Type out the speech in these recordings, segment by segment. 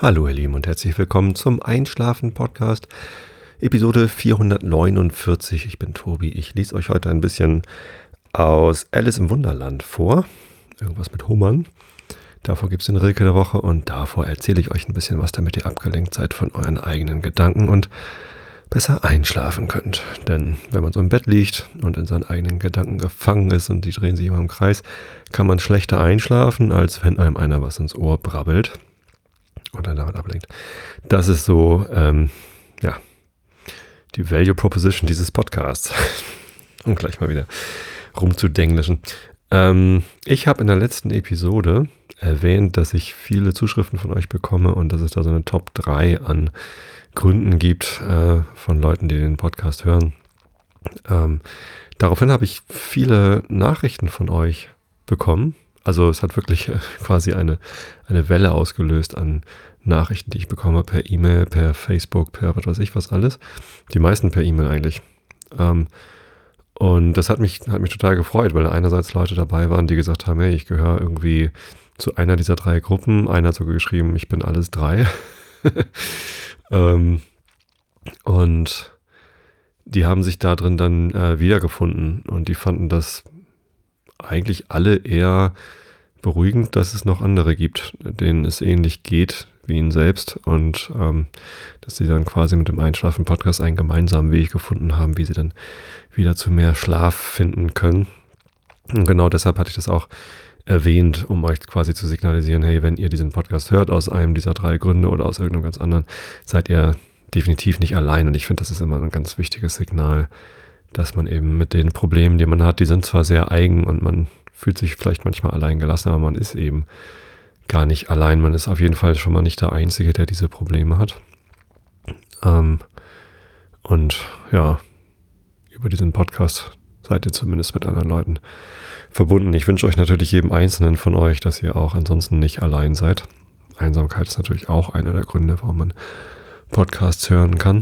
Hallo ihr Lieben und herzlich willkommen zum Einschlafen-Podcast, Episode 449. Ich bin Tobi, ich lese euch heute ein bisschen aus Alice im Wunderland vor, irgendwas mit Hummern. Davor gibt es den Rilke der Woche und davor erzähle ich euch ein bisschen was, damit ihr abgelenkt seid von euren eigenen Gedanken und besser einschlafen könnt. Denn wenn man so im Bett liegt und in seinen eigenen Gedanken gefangen ist und die drehen sich immer im Kreis, kann man schlechter einschlafen, als wenn einem einer was ins Ohr brabbelt oder damit ablenkt. Das ist so, die Value Proposition dieses Podcasts. Um gleich mal wieder rumzudenglischen. Ich habe in der letzten Episode erwähnt, dass ich viele Zuschriften von euch bekomme und dass es da so eine Top 3 an Gründen gibt von Leuten, die den Podcast hören. Daraufhin habe ich viele Nachrichten von euch bekommen. Also es hat wirklich quasi eine Welle ausgelöst an Nachrichten, die ich bekomme per E-Mail, per Facebook, per was weiß ich was alles. Die meisten per E-Mail eigentlich. Und das hat mich total gefreut, weil einerseits Leute dabei waren, die gesagt haben, hey, ich gehöre irgendwie zu einer dieser 3 Gruppen. Einer hat sogar geschrieben, ich bin alles 3. Und die haben sich da drin dann wiedergefunden und die fanden das eigentlich alle eher beruhigend, dass es noch andere gibt, denen es ähnlich geht wie ihnen selbst und dass sie dann quasi mit dem Einschlafen-Podcast einen gemeinsamen Weg gefunden haben, wie sie dann wieder zu mehr Schlaf finden können. Und genau deshalb hatte ich das auch erwähnt, um euch quasi zu signalisieren, hey, wenn ihr diesen Podcast hört aus einem dieser 3 Gründe oder aus irgendeinem ganz anderen, seid ihr definitiv nicht allein. Und ich finde, das ist immer ein ganz wichtiges Signal, dass man eben mit den Problemen, die man hat, die sind zwar sehr eigen und man fühlt sich vielleicht manchmal allein gelassen, aber man ist eben gar nicht allein. Man ist auf jeden Fall schon mal nicht der Einzige, der diese Probleme hat. Und ja, über diesen Podcast seid ihr zumindest mit anderen Leuten verbunden. Ich wünsche euch natürlich jedem Einzelnen von euch, dass ihr auch ansonsten nicht allein seid. Einsamkeit ist natürlich auch einer der Gründe, warum man Podcasts hören kann.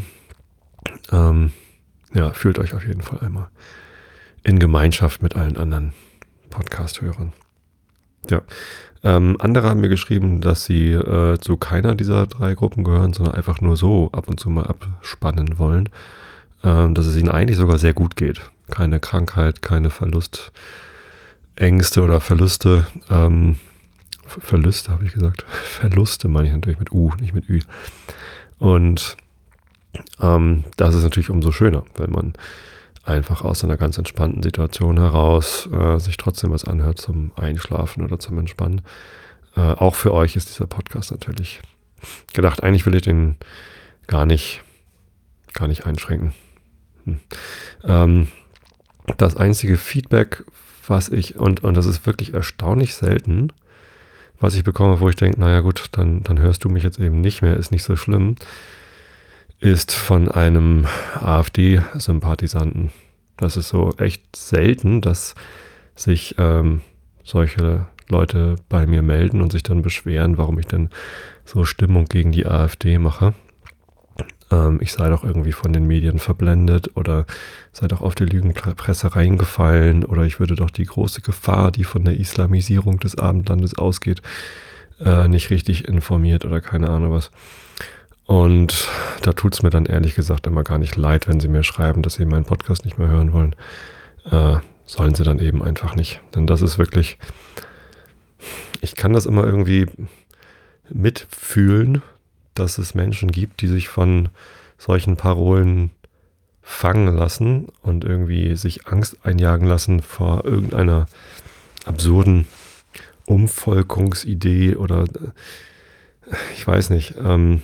Fühlt euch auf jeden Fall einmal in Gemeinschaft mit allen anderen Podcast-Hörern. Ja, andere haben mir geschrieben, dass sie zu keiner dieser 3 Gruppen gehören, sondern einfach nur so ab und zu mal abspannen wollen. Dass es ihnen eigentlich sogar sehr gut geht. Keine Krankheit, keine Verlustängste oder Verluste. Verluste habe ich gesagt. Verluste meine ich natürlich mit U, nicht mit Ü. Und das ist natürlich umso schöner, wenn man einfach aus einer ganz entspannten Situation heraus sich trotzdem was anhört zum Einschlafen oder zum Entspannen. Auch für euch ist dieser Podcast natürlich gedacht. Eigentlich will ich den gar nicht einschränken. Das einzige Feedback, was ich, und das ist wirklich erstaunlich selten, was ich bekomme, wo ich denke, naja gut, dann hörst du mich jetzt eben nicht mehr, ist nicht so schlimm, ist von einem AfD-Sympathisanten. Das ist so echt selten, dass sich solche Leute bei mir melden und sich dann beschweren, warum ich denn so Stimmung gegen die AfD mache. Ich sei doch irgendwie von den Medien verblendet oder sei doch auf die Lügenpresse reingefallen oder ich würde doch die große Gefahr, die von der Islamisierung des Abendlandes ausgeht, nicht richtig informiert oder keine Ahnung was. Und da tut es mir dann ehrlich gesagt immer gar nicht leid, wenn sie mir schreiben, dass sie meinen Podcast nicht mehr hören wollen. Sollen sie dann eben einfach nicht. Denn das ist wirklich, ich kann das immer irgendwie mitfühlen, dass es Menschen gibt, die sich von solchen Parolen fangen lassen und irgendwie sich Angst einjagen lassen vor irgendeiner absurden Umvolkungsidee oder ich weiß nicht,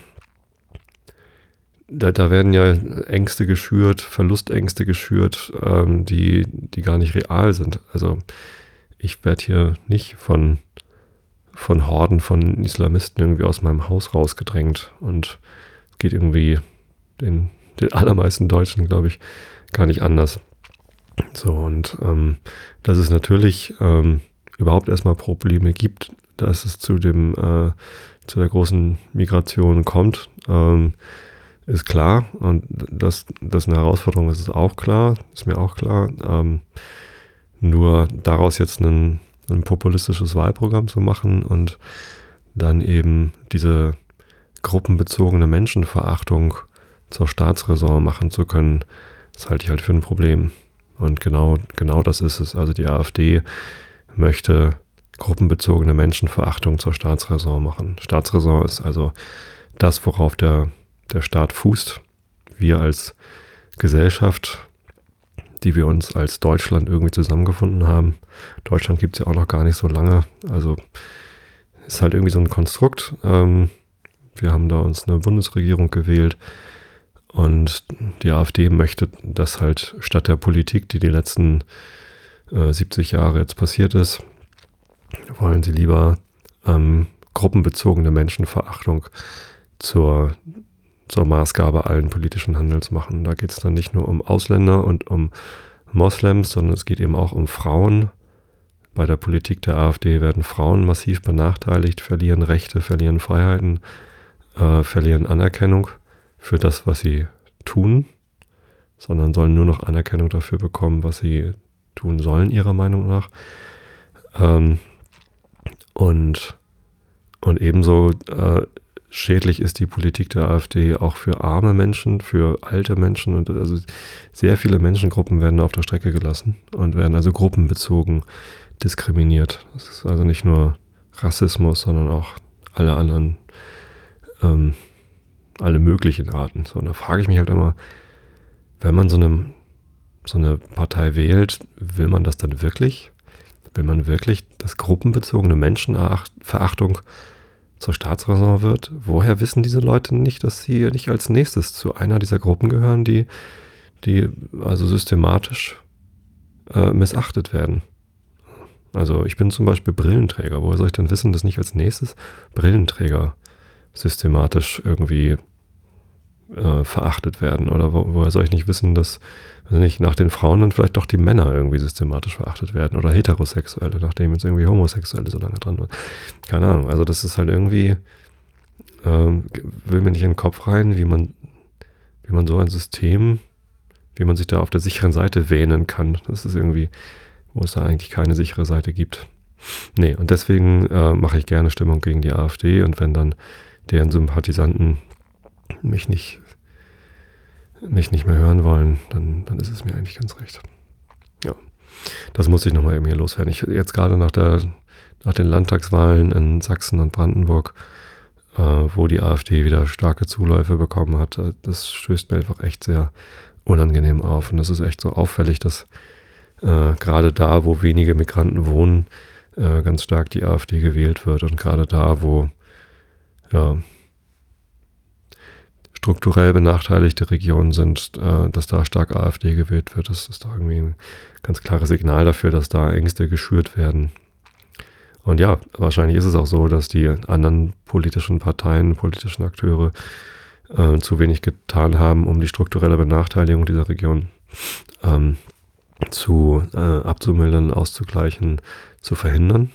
da werden ja Ängste geschürt, Verlustängste geschürt, die gar nicht real sind. Also ich werde hier nicht von Horden von Islamisten irgendwie aus meinem Haus rausgedrängt und es geht irgendwie den allermeisten Deutschen, glaube ich, gar nicht anders. So, und dass es natürlich überhaupt erstmal Probleme gibt, dass es zu der großen Migration kommt, ist klar. Und dass das eine Herausforderung ist, ist auch klar, ist mir auch klar. Nur daraus jetzt ein populistisches Wahlprogramm zu machen und dann eben diese gruppenbezogene Menschenverachtung zur Staatsräson machen zu können, das halte ich halt für ein Problem. Und genau das ist es. Also die AfD möchte gruppenbezogene Menschenverachtung zur Staatsräson machen. Staatsräson ist also das, worauf der Staat fußt. Wir als Gesellschaft, die wir uns als Deutschland irgendwie zusammengefunden haben. Deutschland gibt es ja auch noch gar nicht so lange. Also ist halt irgendwie so ein Konstrukt. Wir haben da uns eine Bundesregierung gewählt und die AfD möchte, dass halt statt der Politik, die letzten 70 Jahre jetzt passiert ist, wollen sie lieber gruppenbezogene Menschenverachtung zur Maßgabe allen politischen Handelns machen. Da geht es dann nicht nur um Ausländer und um Moslems, sondern es geht eben auch um Frauen. Bei der Politik der AfD werden Frauen massiv benachteiligt, verlieren Rechte, verlieren Freiheiten, verlieren Anerkennung für das, was sie tun, sondern sollen nur noch Anerkennung dafür bekommen, was sie tun sollen, ihrer Meinung nach. Und ebenso schädlich ist die Politik der AfD auch für arme Menschen, für alte Menschen. Und also sehr viele Menschengruppen werden auf der Strecke gelassen und werden also gruppenbezogen diskriminiert. Das ist also nicht nur Rassismus, sondern auch alle anderen, alle möglichen Arten. So, und da frage ich mich halt immer, wenn man so eine Partei wählt, will man das dann wirklich? Will man wirklich, dass gruppenbezogene Menschenverachtung zur Staatsräson wird? Woher wissen diese Leute nicht, dass sie nicht als nächstes zu einer dieser Gruppen gehören, die also systematisch missachtet werden? Also ich bin zum Beispiel Brillenträger. Woher soll ich denn wissen, dass nicht als nächstes Brillenträger systematisch irgendwie verachtet werden? Oder woher soll ich nicht wissen, dass nicht nach den Frauen dann vielleicht doch die Männer irgendwie systematisch verachtet werden oder Heterosexuelle, nachdem jetzt irgendwie Homosexuelle so lange dran waren? Keine Ahnung, also das ist halt irgendwie, will mir nicht in den Kopf rein, wie man so ein System, wie man sich da auf der sicheren Seite wähnen kann. Das ist irgendwie, wo es da eigentlich keine sichere Seite gibt. Nee, und deswegen mache ich gerne Stimmung gegen die AfD, und wenn dann deren Sympathisanten mich nicht mehr hören wollen, dann ist es mir eigentlich ganz recht. Ja, das muss ich nochmal eben hier loswerden. Jetzt gerade nach den Landtagswahlen in Sachsen und Brandenburg, wo die AfD wieder starke Zuläufe bekommen hat, das stößt mir einfach echt sehr unangenehm auf. Und das ist echt so auffällig, dass gerade da, wo wenige Migranten wohnen, ganz stark die AfD gewählt wird. Und gerade da, wo strukturell benachteiligte Regionen sind, dass da stark AfD gewählt wird. Das ist doch irgendwie ein ganz klares Signal dafür, dass da Ängste geschürt werden. Und ja, wahrscheinlich ist es auch so, dass die anderen politischen Parteien, politischen Akteure zu wenig getan haben, um die strukturelle Benachteiligung dieser Region abzumildern, auszugleichen, zu verhindern.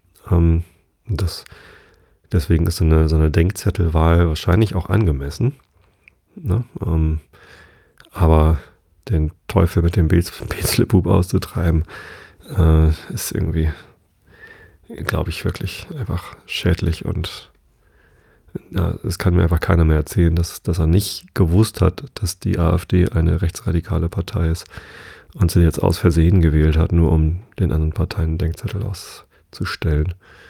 Deswegen ist so eine Denkzettelwahl wahrscheinlich auch angemessen. Ne? Aber den Teufel mit dem Beelzebub auszutreiben, ist irgendwie, glaube ich, wirklich einfach schädlich. Und es kann mir einfach keiner mehr erzählen, dass er nicht gewusst hat, dass die AfD eine rechtsradikale Partei ist und sie jetzt aus Versehen gewählt hat, nur um den anderen Parteien einen Denkzettel auszustellen.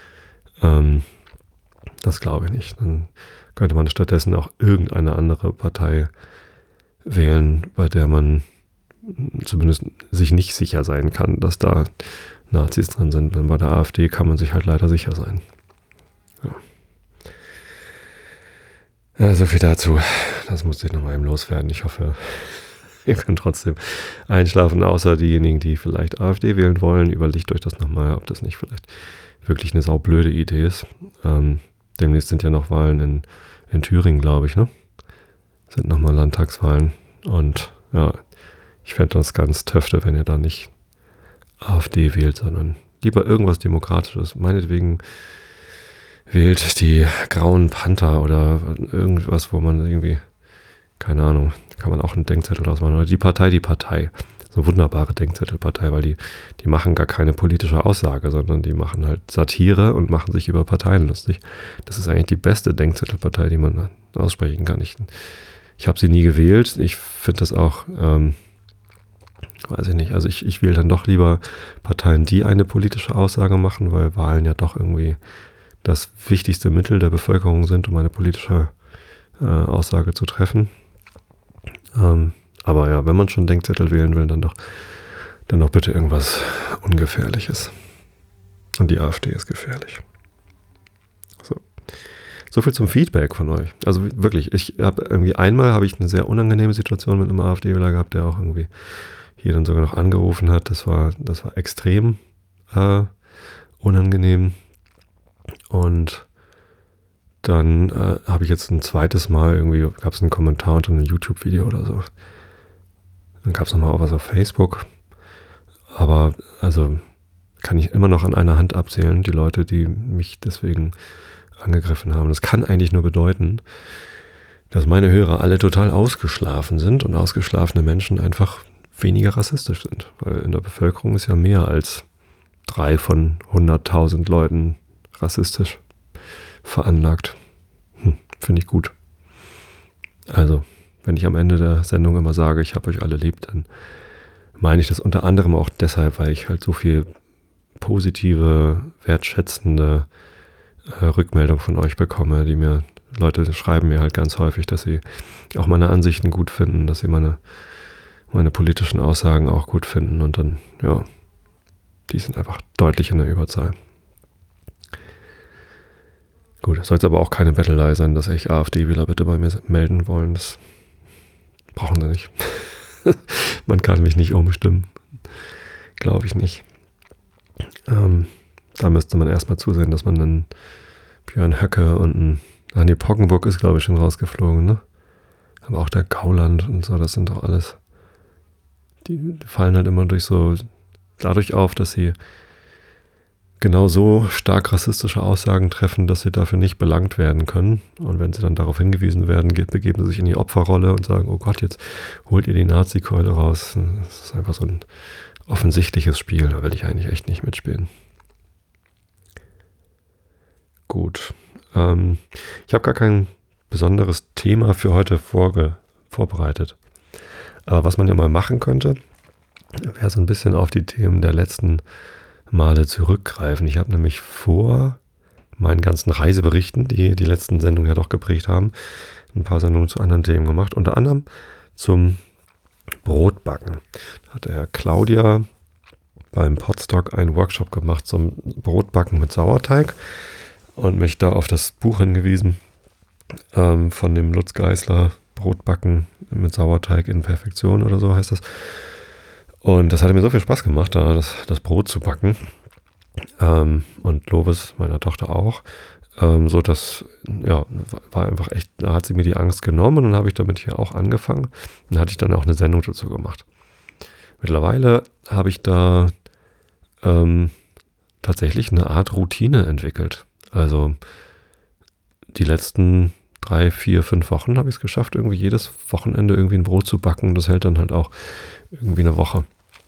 Das glaube ich nicht. Dann könnte man stattdessen auch irgendeine andere Partei wählen, bei der man zumindest sich nicht sicher sein kann, dass da Nazis drin sind. Denn bei der AfD kann man sich halt leider sicher sein. Ja, so viel dazu. Das musste ich nochmal eben loswerden. Ich hoffe, ihr könnt trotzdem einschlafen, außer diejenigen, die vielleicht AfD wählen wollen. Überlegt euch das nochmal, ob das nicht vielleicht wirklich eine saublöde Idee ist. Demnächst sind ja noch Wahlen in Thüringen, glaube ich, ne? Sind nochmal Landtagswahlen. Und ja, ich fände das ganz töfte, wenn ihr da nicht AfD wählt, sondern lieber irgendwas Demokratisches. Meinetwegen wählt die Grauen Panther oder irgendwas, wo man irgendwie, keine Ahnung, kann man auch einen Denkzettel draus machen. Oder die Partei. eine wunderbare Denkzettelpartei, weil die machen gar keine politische Aussage, sondern die machen halt Satire und machen sich über Parteien lustig. Das ist eigentlich die beste Denkzettelpartei, die man aussprechen kann. Ich habe sie nie gewählt. Ich finde das auch, weiß ich nicht, also ich wähle dann doch lieber Parteien, die eine politische Aussage machen, weil Wahlen ja doch irgendwie das wichtigste Mittel der Bevölkerung sind, um eine politische Aussage zu treffen. Aber ja, wenn man schon Denkzettel wählen will, dann doch bitte irgendwas Ungefährliches. Und die AfD ist gefährlich. So viel zum Feedback von euch. Also wirklich, einmal habe ich eine sehr unangenehme Situation mit einem AfD-Wähler gehabt, der auch irgendwie hier dann sogar noch angerufen hat. Das war extrem unangenehm. Und dann habe ich jetzt ein zweites Mal irgendwie, gab es einen Kommentar unter einem YouTube-Video oder so. Dann gab es nochmal auch was auf Facebook. Aber also kann ich immer noch an einer Hand abzählen, die Leute, die mich deswegen angegriffen haben. Das kann eigentlich nur bedeuten, dass meine Hörer alle total ausgeschlafen sind und ausgeschlafene Menschen einfach weniger rassistisch sind. Weil in der Bevölkerung ist ja mehr als 3 von 100.000 Leuten rassistisch veranlagt. Finde ich gut. Also, wenn ich am Ende der Sendung immer sage, ich habe euch alle lieb, dann meine ich das unter anderem auch deshalb, weil ich halt so viel positive, wertschätzende Rückmeldung von euch bekomme, Leute schreiben mir halt ganz häufig, dass sie auch meine Ansichten gut finden, dass sie meine politischen Aussagen auch gut finden und dann, ja, die sind einfach deutlich in der Überzahl. Gut, es soll jetzt aber auch keine Bettelei sein, dass sich AfD-Wähler bitte bei mir melden wollen. Das brauchen sie nicht. Man kann mich nicht umstimmen. Glaube ich nicht. Da müsste man erstmal zusehen, dass man einen Björn Höcke und die Poggenburg ist, glaube ich, schon rausgeflogen, ne? Aber auch der Gauland und so, das sind doch alles, die fallen halt immer dadurch auf, dass sie genau so stark rassistische Aussagen treffen, dass sie dafür nicht belangt werden können. Und wenn sie dann darauf hingewiesen werden, begeben sie sich in die Opferrolle und sagen, oh Gott, jetzt holt ihr die Nazi-Keule raus. Das ist einfach so ein offensichtliches Spiel, da will ich eigentlich echt nicht mitspielen. Gut. Ich habe gar kein besonderes Thema für heute vorbereitet. Aber was man ja mal machen könnte, wäre so ein bisschen auf die Themen der letzten Male zurückgreifen. Ich habe nämlich vor meinen ganzen Reiseberichten, die letzten Sendungen ja doch geprägt haben, ein paar Sendungen zu anderen Themen gemacht. Unter anderem zum Brotbacken. Da hat der Herr Claudia beim Podstock einen Workshop gemacht zum Brotbacken mit Sauerteig und mich da auf das Buch hingewiesen von dem Lutz Geisler, Brotbacken mit Sauerteig in Perfektion oder so heißt das. Und das hatte mir so viel Spaß gemacht, da das Brot zu backen. Und Lovis, meiner Tochter auch. So dass, ja, war einfach echt, da hat sie mir die Angst genommen und dann habe ich damit hier auch angefangen. Dann hatte ich dann auch eine Sendung dazu gemacht. Mittlerweile habe ich da tatsächlich eine Art Routine entwickelt. Also die letzten 3, 4, 5 Wochen habe ich es geschafft, irgendwie jedes Wochenende irgendwie ein Brot zu backen. Das hält dann halt auch irgendwie eine Woche.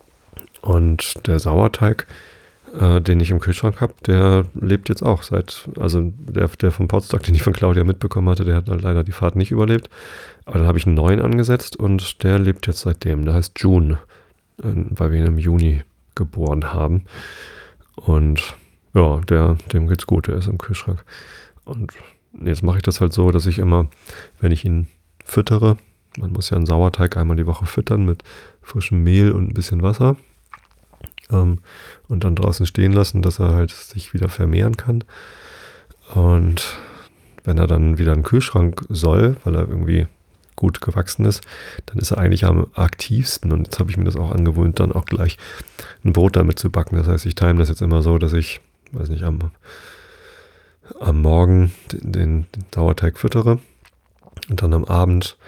Und der Sauerteig, den ich im Kühlschrank habe, der lebt jetzt auch also der vom Podstock, den ich von Claudia mitbekommen hatte, der hat halt leider die Fahrt nicht überlebt. Aber dann habe ich einen neuen angesetzt und der lebt jetzt seitdem. Der heißt June, weil wir ihn im Juni geboren haben. Und ja, dem geht's gut, der ist im Kühlschrank. Und jetzt mache ich das halt so, dass ich immer, wenn ich ihn füttere, man muss ja einen Sauerteig einmal die Woche füttern mit frischem Mehl und ein bisschen Wasser und dann draußen stehen lassen, dass er halt sich wieder vermehren kann. Und wenn er dann wieder in den Kühlschrank soll, weil er irgendwie gut gewachsen ist, dann ist er eigentlich am aktivsten. Und jetzt habe ich mir das auch angewöhnt, dann auch gleich ein Brot damit zu backen. Das heißt, ich time das jetzt immer so, dass ich, weiß nicht, am Morgen den Sauerteig füttere und dann am Abend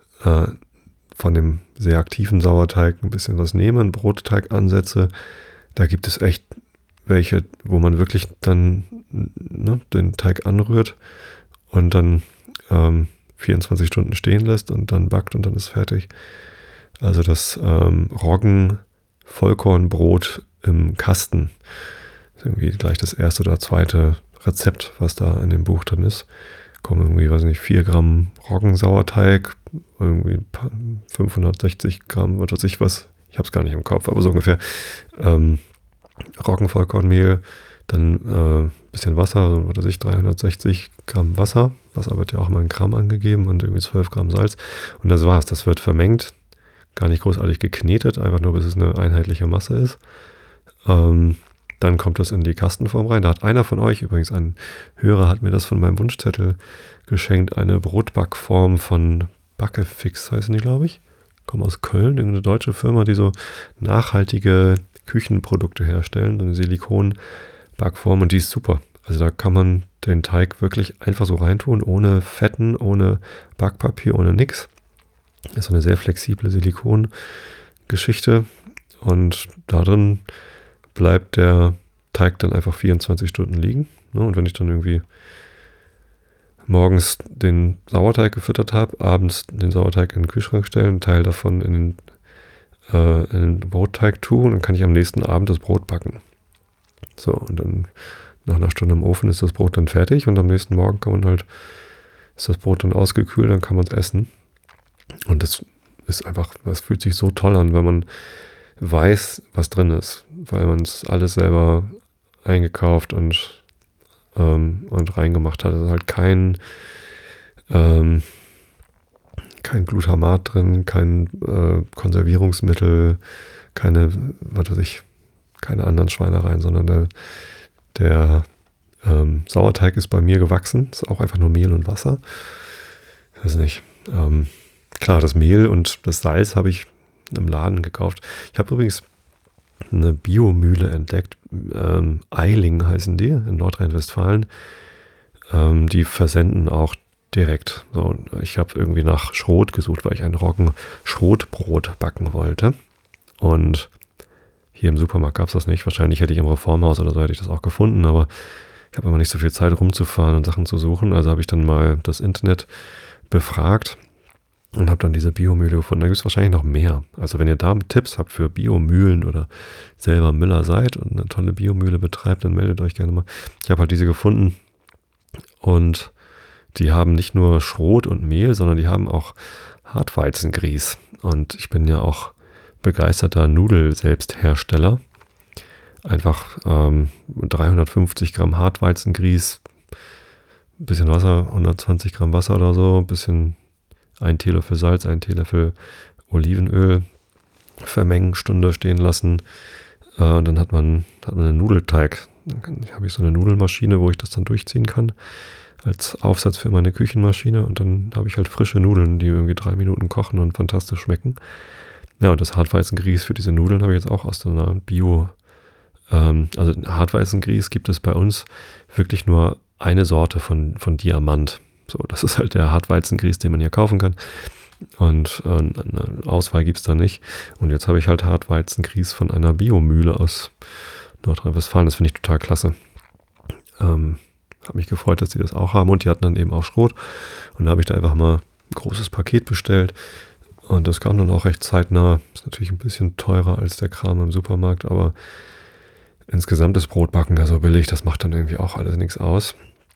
von dem sehr aktiven Sauerteig ein bisschen was nehme, einen Brotteig ansetze. Da gibt es echt welche, wo man wirklich dann den Teig anrührt und dann 24 Stunden stehen lässt und dann backt und dann ist fertig. Also das Roggen-Vollkornbrot im Kasten. Das ist irgendwie gleich das erste oder zweite Rezept, was da in dem Buch drin ist. Kommen irgendwie, weiß nicht, 4 Gramm Roggensauerteig, irgendwie 560 Gramm, was weiß ich was. Ich habe es gar nicht im Kopf, aber so ungefähr. Roggenvollkornmehl, dann bisschen Wasser, so, was weiß ich, 360 Gramm Wasser. Wasser wird ja auch mal in Gramm angegeben und irgendwie 12 Gramm Salz. Und das war's. Das wird vermengt, gar nicht großartig geknetet, einfach nur bis es eine einheitliche Masse ist. Dann kommt das in die Kastenform rein. Da hat einer von euch, übrigens ein Hörer, hat mir das von meinem Wunschzettel geschenkt, eine Brotbackform von Backefix heißen die, glaube ich. Kommen aus Köln, irgendeine deutsche Firma, die so nachhaltige Küchenprodukte herstellen, so eine Silikon-Backform, und die ist super. Also da kann man den Teig wirklich einfach so reintun, ohne Fetten, ohne Backpapier, ohne nix. Ist so eine sehr flexible Silikon-Geschichte und darin bleibt der Teig dann einfach 24 Stunden liegen. Ne? Und wenn ich dann irgendwie morgens den Sauerteig gefüttert habe, abends den Sauerteig in den Kühlschrank stellen, einen Teil davon in den Brotteig tun, dann kann ich am nächsten Abend das Brot backen. So, und dann nach einer Stunde im Ofen ist das Brot dann fertig und am nächsten Morgen ist das Brot dann ausgekühlt, dann kann man es essen. Und das ist einfach, das fühlt sich so toll an, wenn man weiß, was drin ist, weil man es alles selber eingekauft und reingemacht hat. Also halt kein Glutamat drin, kein Konservierungsmittel, keine anderen Schweinereien, sondern der Sauerteig ist bei mir gewachsen. Ist auch einfach nur Mehl und Wasser. Ich weiß nicht. Klar, das Mehl und das Salz habe ich im Laden gekauft. Ich habe übrigens eine Biomühle entdeckt. Eiling heißen die in Nordrhein-Westfalen. Die versenden auch direkt. So, ich habe irgendwie nach Schrot gesucht, weil ich ein Roggen-Schrotbrot backen wollte. Und hier im Supermarkt gab es das nicht. Wahrscheinlich hätte ich im Reformhaus oder so hätte ich das auch gefunden, aber ich habe immer nicht so viel Zeit rumzufahren und Sachen zu suchen. Also habe ich dann mal das Internet befragt und habe dann diese Biomühle gefunden. Da gibt es wahrscheinlich noch mehr. Also wenn ihr da Tipps habt für Biomühlen oder selber Müller seid und eine tolle Biomühle betreibt, dann meldet euch gerne mal. Ich habe halt diese gefunden und die haben nicht nur Schrot und Mehl, sondern die haben auch Hartweizengrieß. Und ich bin ja auch begeisterter Nudelselbsthersteller. Einfach 350 Gramm Hartweizengrieß, ein bisschen Wasser, 120 Gramm Wasser oder so, ein bisschen 1 Teelöffel Salz, 1 Teelöffel Olivenöl vermengen, Stunde stehen lassen. Dann hat man einen Nudelteig. Dann habe ich so eine Nudelmaschine, wo ich das dann durchziehen kann, als Aufsatz für meine Küchenmaschine. Und dann habe ich halt frische Nudeln, die irgendwie 3 Minuten kochen und fantastisch schmecken. Ja, und das Hartweizengrieß für diese Nudeln habe ich jetzt auch aus so einer also Hartweizengrieß gibt es bei uns wirklich nur eine Sorte von Diamant. So, das ist halt der Hartweizengrieß, den man hier kaufen kann. Und eine Auswahl gibt es da nicht. Und jetzt habe ich halt Hartweizengrieß von einer Biomühle aus Nordrhein-Westfalen. Das finde ich total klasse. Habe mich gefreut, dass die das auch haben. Und die hatten dann eben auch Schrot. Und da habe ich da einfach mal ein großes Paket bestellt. Und das kam dann auch recht zeitnah. Ist natürlich ein bisschen teurer als der Kram im Supermarkt, aber insgesamt ist Brotbacken da so billig, das macht dann irgendwie auch alles nichts aus.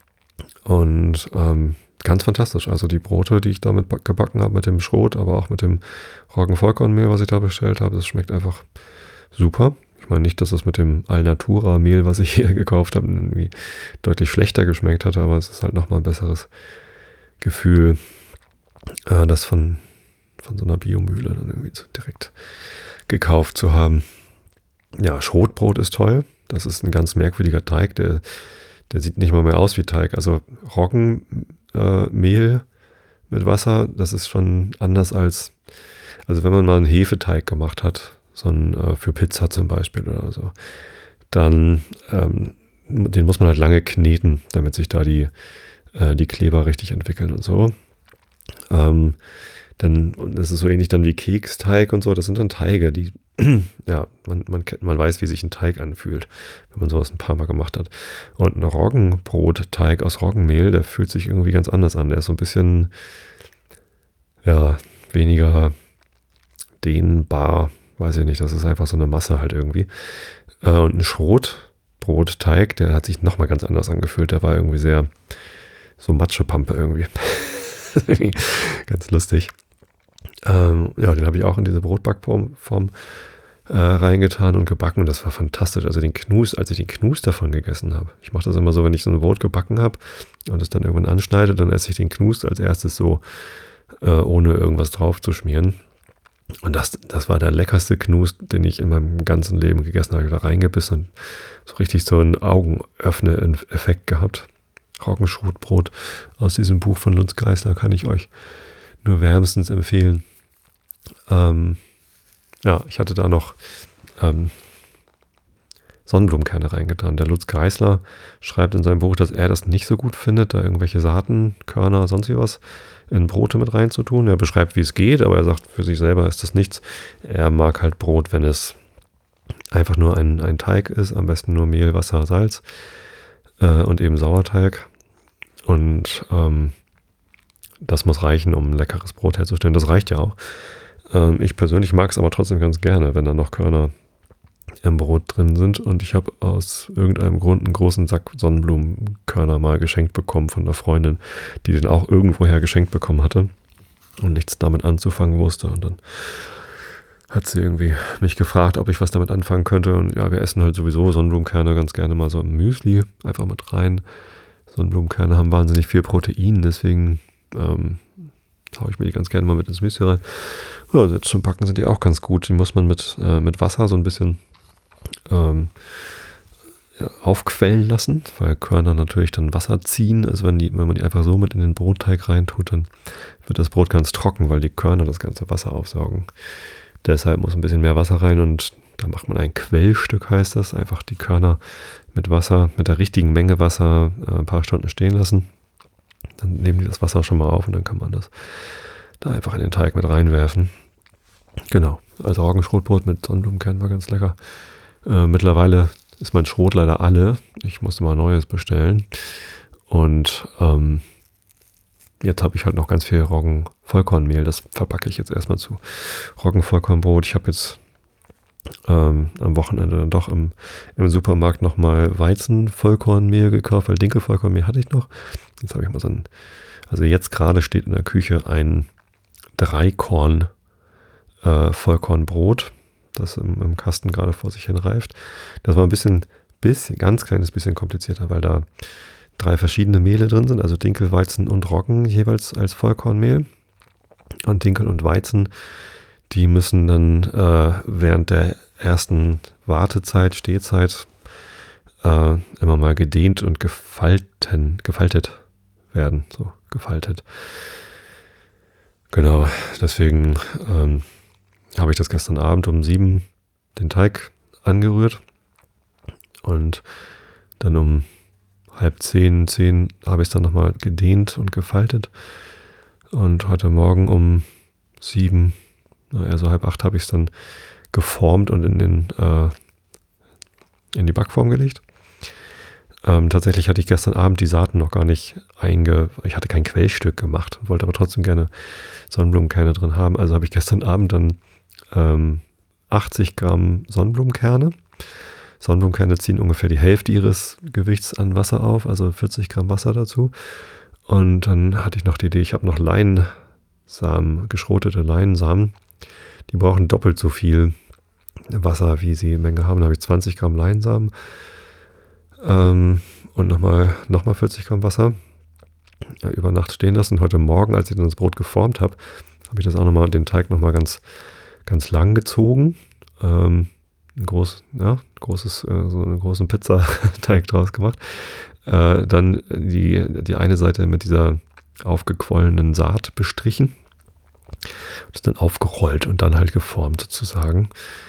Und ganz fantastisch. Also die Brote, die ich damit gebacken habe mit dem Schrot, aber auch mit dem Roggenvollkornmehl, was ich da bestellt habe, das schmeckt einfach super. Ich meine nicht, dass das mit dem Alnatura-Mehl, was ich hier gekauft habe, irgendwie deutlich schlechter geschmeckt hat, aber es ist halt nochmal ein besseres Gefühl, das von so einer Biomühle dann irgendwie direkt gekauft zu haben. Ja, Schrotbrot ist toll. Das ist ein ganz merkwürdiger Teig, der sieht nicht mal mehr aus wie Teig. Also Roggenmehl mit Wasser, das ist schon anders also wenn man mal einen Hefeteig gemacht hat, so ein für Pizza zum Beispiel oder so, dann den muss man halt lange kneten, damit sich da die Kleber richtig entwickeln und so. Das ist so ähnlich dann wie Keksteig und so. Das sind dann Teige, die, ja, man weiß, wie sich ein Teig anfühlt, wenn man sowas ein paar Mal gemacht hat. Und ein Roggenbrotteig aus Roggenmehl, der fühlt sich irgendwie ganz anders an. Der ist so ein bisschen, ja, weniger dehnbar, weiß ich nicht, das ist einfach so eine Masse halt irgendwie. Und ein Schrotbrotteig, der hat sich nochmal ganz anders angefühlt, der war irgendwie sehr so Matschepampe irgendwie. Ganz lustig. Ja, den habe ich auch in diese Brotbackform reingetan und gebacken und das war fantastisch. Also als ich den Knus davon gegessen habe. Ich mache das immer so, wenn ich so ein Brot gebacken habe und es dann irgendwann anschneide, dann esse ich den Knus als erstes so, ohne irgendwas drauf zu schmieren. Und das war der leckerste Knus, den ich in meinem ganzen Leben gegessen habe. Ich habe da reingebissen und so richtig so einen Augenöffne-Effekt gehabt. Roggenschrotbrot aus diesem Buch von Lutz Geisler kann ich euch nur wärmstens empfehlen. Ja, ich hatte da noch Sonnenblumenkerne reingetan. Der Lutz Geisler schreibt in seinem Buch, dass er das nicht so gut findet, da irgendwelche Saaten, Körner, sonst wie was in Brote mit reinzutun. Er beschreibt, wie es geht, aber er sagt, für sich selber ist das nichts. Er mag halt Brot, wenn es einfach nur ein Teig ist, am besten nur Mehl, Wasser, Salz und eben Sauerteig. Und das muss reichen, um ein leckeres Brot herzustellen. Das reicht ja auch. Ich persönlich mag es aber trotzdem ganz gerne, wenn da noch Körner im Brot drin sind. Und ich habe aus irgendeinem Grund einen großen Sack Sonnenblumenkörner mal geschenkt bekommen von einer Freundin, die den auch irgendwoher geschenkt bekommen hatte und nichts damit anzufangen wusste. Und dann hat sie irgendwie mich gefragt, ob ich was damit anfangen könnte. Und ja, wir essen halt sowieso Sonnenblumenkerne ganz gerne mal so im Müsli einfach mit rein. Sonnenblumenkerne haben wahnsinnig viel Protein, deswegen haue ich mir die ganz gerne mal mit ins Müsli rein. Ja, jetzt zum Backen sind die auch ganz gut. Die muss man mit Wasser so ein bisschen aufquellen lassen, weil Körner natürlich dann Wasser ziehen. Also wenn man die einfach so mit in den Brotteig reintut, dann wird das Brot ganz trocken, weil die Körner das ganze Wasser aufsaugen. Deshalb muss ein bisschen mehr Wasser rein und da macht man ein Quellstück, heißt das. Einfach die Körner mit Wasser, mit der richtigen Menge Wasser ein paar Stunden stehen lassen. Dann nehmen die das Wasser schon mal auf und dann kann man das da einfach in den Teig mit reinwerfen. Genau, also Roggenschrotbrot mit Sonnenblumenkernen war ganz lecker. Mittlerweile ist mein Schrot leider alle. Ich musste mal Neues bestellen. Und jetzt habe ich halt noch ganz viel Roggenvollkornmehl. Das verpacke ich jetzt erstmal zu Roggenvollkornbrot. Ich habe jetzt am Wochenende dann doch im Supermarkt nochmal Weizenvollkornmehl gekauft, weil Dinkelvollkornmehl hatte ich noch. Jetzt habe ich mal also jetzt gerade steht in der Küche ein 3-Korn Vollkornbrot, das im Kasten gerade vor sich hin reift. Das war ein ganz kleines bisschen komplizierter, weil da 3 verschiedene Mehle drin sind, also Dinkel, Weizen und Roggen jeweils als Vollkornmehl. Und Dinkel und Weizen, die müssen dann während der ersten Wartezeit, Stehzeit, immer mal gedehnt und gefaltet werden. So, gefaltet. Genau, deswegen habe ich das gestern Abend um 7 den Teig angerührt und dann um 9:30, 10 habe ich es dann nochmal gedehnt und gefaltet und heute Morgen um 7, also 7:30 habe ich es dann geformt und in die Backform gelegt. Tatsächlich hatte ich gestern Abend die Saaten noch gar nicht ich hatte kein Quellstück gemacht, wollte aber trotzdem gerne Sonnenblumenkerne drin haben, also habe ich gestern Abend dann 80 Gramm Sonnenblumenkerne. Sonnenblumenkerne ziehen ungefähr die Hälfte ihres Gewichts an Wasser auf, also 40 Gramm Wasser dazu. Und dann hatte ich noch die Idee, ich habe noch Leinsamen, geschrotete Leinsamen. Die brauchen doppelt so viel Wasser, wie sie Menge haben. Da habe ich 20 Gramm Leinsamen und nochmal 40 Gramm Wasser über Nacht stehen lassen. Heute Morgen, als ich dann das Brot geformt habe, habe ich das auch nochmal, den Teig nochmal ganz lang gezogen. So einen großen Pizzateig draus gemacht. Dann die eine Seite mit dieser aufgequollenen Saat bestrichen. Das dann aufgerollt und dann halt geformt sozusagen.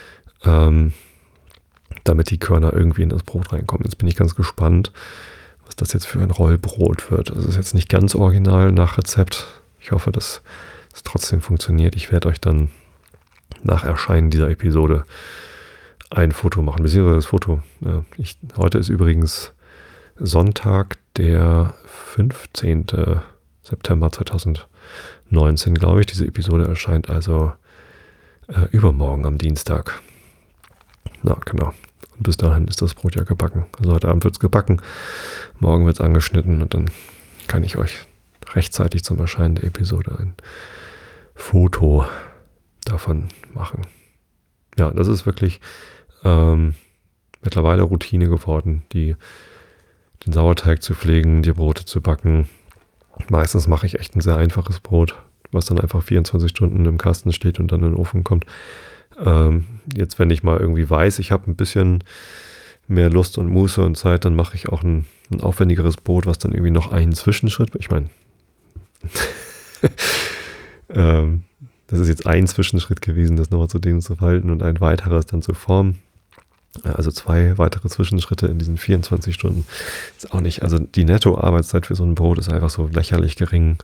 Damit die Körner irgendwie in das Brot reinkommen. Jetzt bin ich ganz gespannt, was das jetzt für ein Rollbrot wird. Das ist jetzt nicht ganz original nach Rezept. Ich hoffe, dass es trotzdem funktioniert. Ich werde euch dann nach Erscheinen dieser Episode ein Foto machen, beziehungsweise das Foto. Heute ist übrigens Sonntag, der 15. September 2019, glaube ich. Diese Episode erscheint also übermorgen am Dienstag. Na, genau. Und bis dahin ist das Brot ja gebacken. Also heute Abend wird es gebacken, morgen wird es angeschnitten und dann kann ich euch rechtzeitig zum Erscheinen der Episode ein Foto davon machen. Ja, das ist wirklich mittlerweile Routine geworden, den Sauerteig zu pflegen, die Brote zu backen. Meistens mache ich echt ein sehr einfaches Brot, was dann einfach 24 Stunden im Kasten steht und dann in den Ofen kommt. Jetzt, wenn ich mal irgendwie weiß, ich habe ein bisschen mehr Lust und Muße und Zeit, dann mache ich auch ein aufwendigeres Brot, was dann irgendwie noch einen Zwischenschritt, ich meine, das ist jetzt ein Zwischenschritt gewesen, das noch zu dem zu verhalten und ein weiteres dann zu formen. Also 2 weitere Zwischenschritte in diesen 24 Stunden ist auch nicht, also die Netto-Arbeitszeit für so ein Brot ist einfach so lächerlich gering.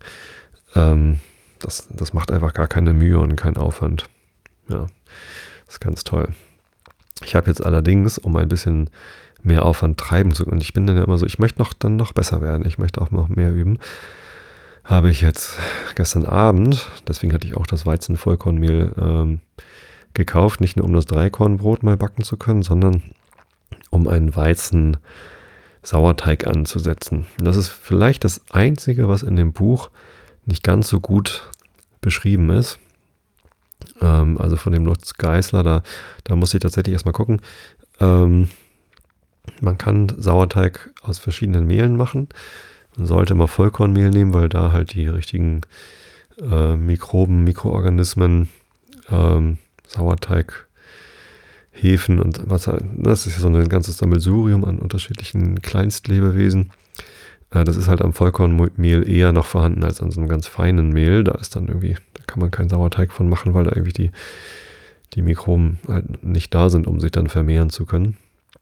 Das macht einfach gar keine Mühe und keinen Aufwand. Ja, das ist ganz toll. Ich habe jetzt allerdings, um ein bisschen mehr Aufwand treiben zu können, und ich bin dann ja immer so, ich möchte dann noch besser werden, ich möchte auch noch mehr üben, habe ich jetzt gestern Abend, deswegen hatte ich auch das Weizen-Vollkornmehl gekauft, nicht nur um das Dreikornbrot mal backen zu können, sondern um einen Weizen-Sauerteig anzusetzen. Und das ist vielleicht das Einzige, was in dem Buch nicht ganz so gut beschrieben ist. Also von dem Lutz Geisler, da muss ich tatsächlich erstmal gucken. Man kann Sauerteig aus verschiedenen Mehlen machen. Man sollte mal Vollkornmehl nehmen, weil da halt die richtigen Mikroorganismen, Sauerteig, Hefen und Wasser, das ist ja so ein ganzes Sammelsurium an unterschiedlichen Kleinstlebewesen. Das ist halt am Vollkornmehl eher noch vorhanden als an so einem ganz feinen Mehl. Da kann man keinen Sauerteig von machen, weil da irgendwie die Mikroben halt nicht da sind, um sich dann vermehren zu können.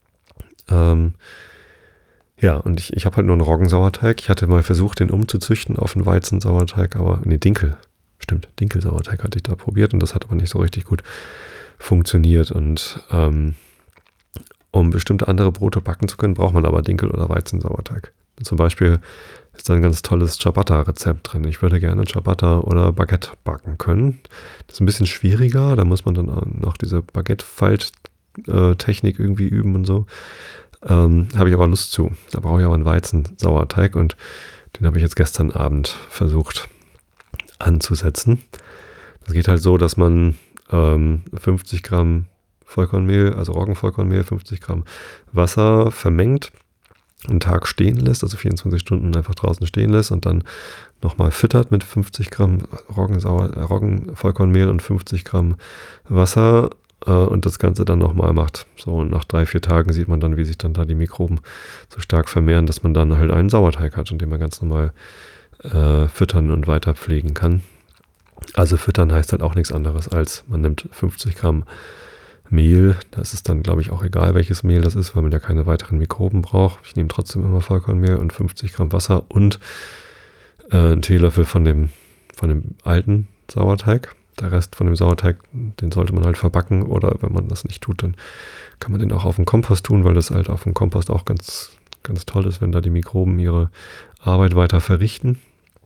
Ja, und ich habe halt nur einen Roggensauerteig. Ich hatte mal versucht, den umzuzüchten auf einen Weizensauerteig, aber Dinkelsauerteig hatte ich da probiert und das hat aber nicht so richtig gut funktioniert. Und um bestimmte andere Brote backen zu können, braucht man aber Dinkel- oder Weizensauerteig. Zum Beispiel ist da ein ganz tolles Ciabatta-Rezept drin. Ich würde gerne Ciabatta oder Baguette backen können. Das ist ein bisschen schwieriger, da muss man dann auch noch diese Baguette-Falttechnik irgendwie üben und so. Habe ich aber Lust zu. Da brauche ich aber einen Weizensauerteig und den habe ich jetzt gestern Abend versucht anzusetzen. Das geht halt so, dass man 50 Gramm Vollkornmehl, also Roggenvollkornmehl, 50 Gramm Wasser vermengt, einen Tag stehen lässt, also 24 Stunden einfach draußen stehen lässt und dann nochmal füttert mit 50 Gramm Roggenvollkornmehl und 50 Gramm Wasser und das Ganze dann nochmal macht. So, und nach 3-4 Tagen sieht man dann, wie sich dann da die Mikroben so stark vermehren, dass man dann halt einen Sauerteig hat und den man ganz normal füttern und weiter pflegen kann. Also füttern heißt halt auch nichts anderes als, man nimmt 50 Gramm Mehl, das ist dann, glaube ich, auch egal, welches Mehl das ist, weil man ja keine weiteren Mikroben braucht. Ich nehme trotzdem immer Vollkornmehl und 50 Gramm Wasser und einen Teelöffel von dem alten Sauerteig. Der Rest von dem Sauerteig, den sollte man halt verbacken oder wenn man das nicht tut, dann kann man den auch auf den Kompost tun, weil das halt auf dem Kompost auch ganz, ganz toll ist, wenn da die Mikroben ihre Arbeit weiter verrichten.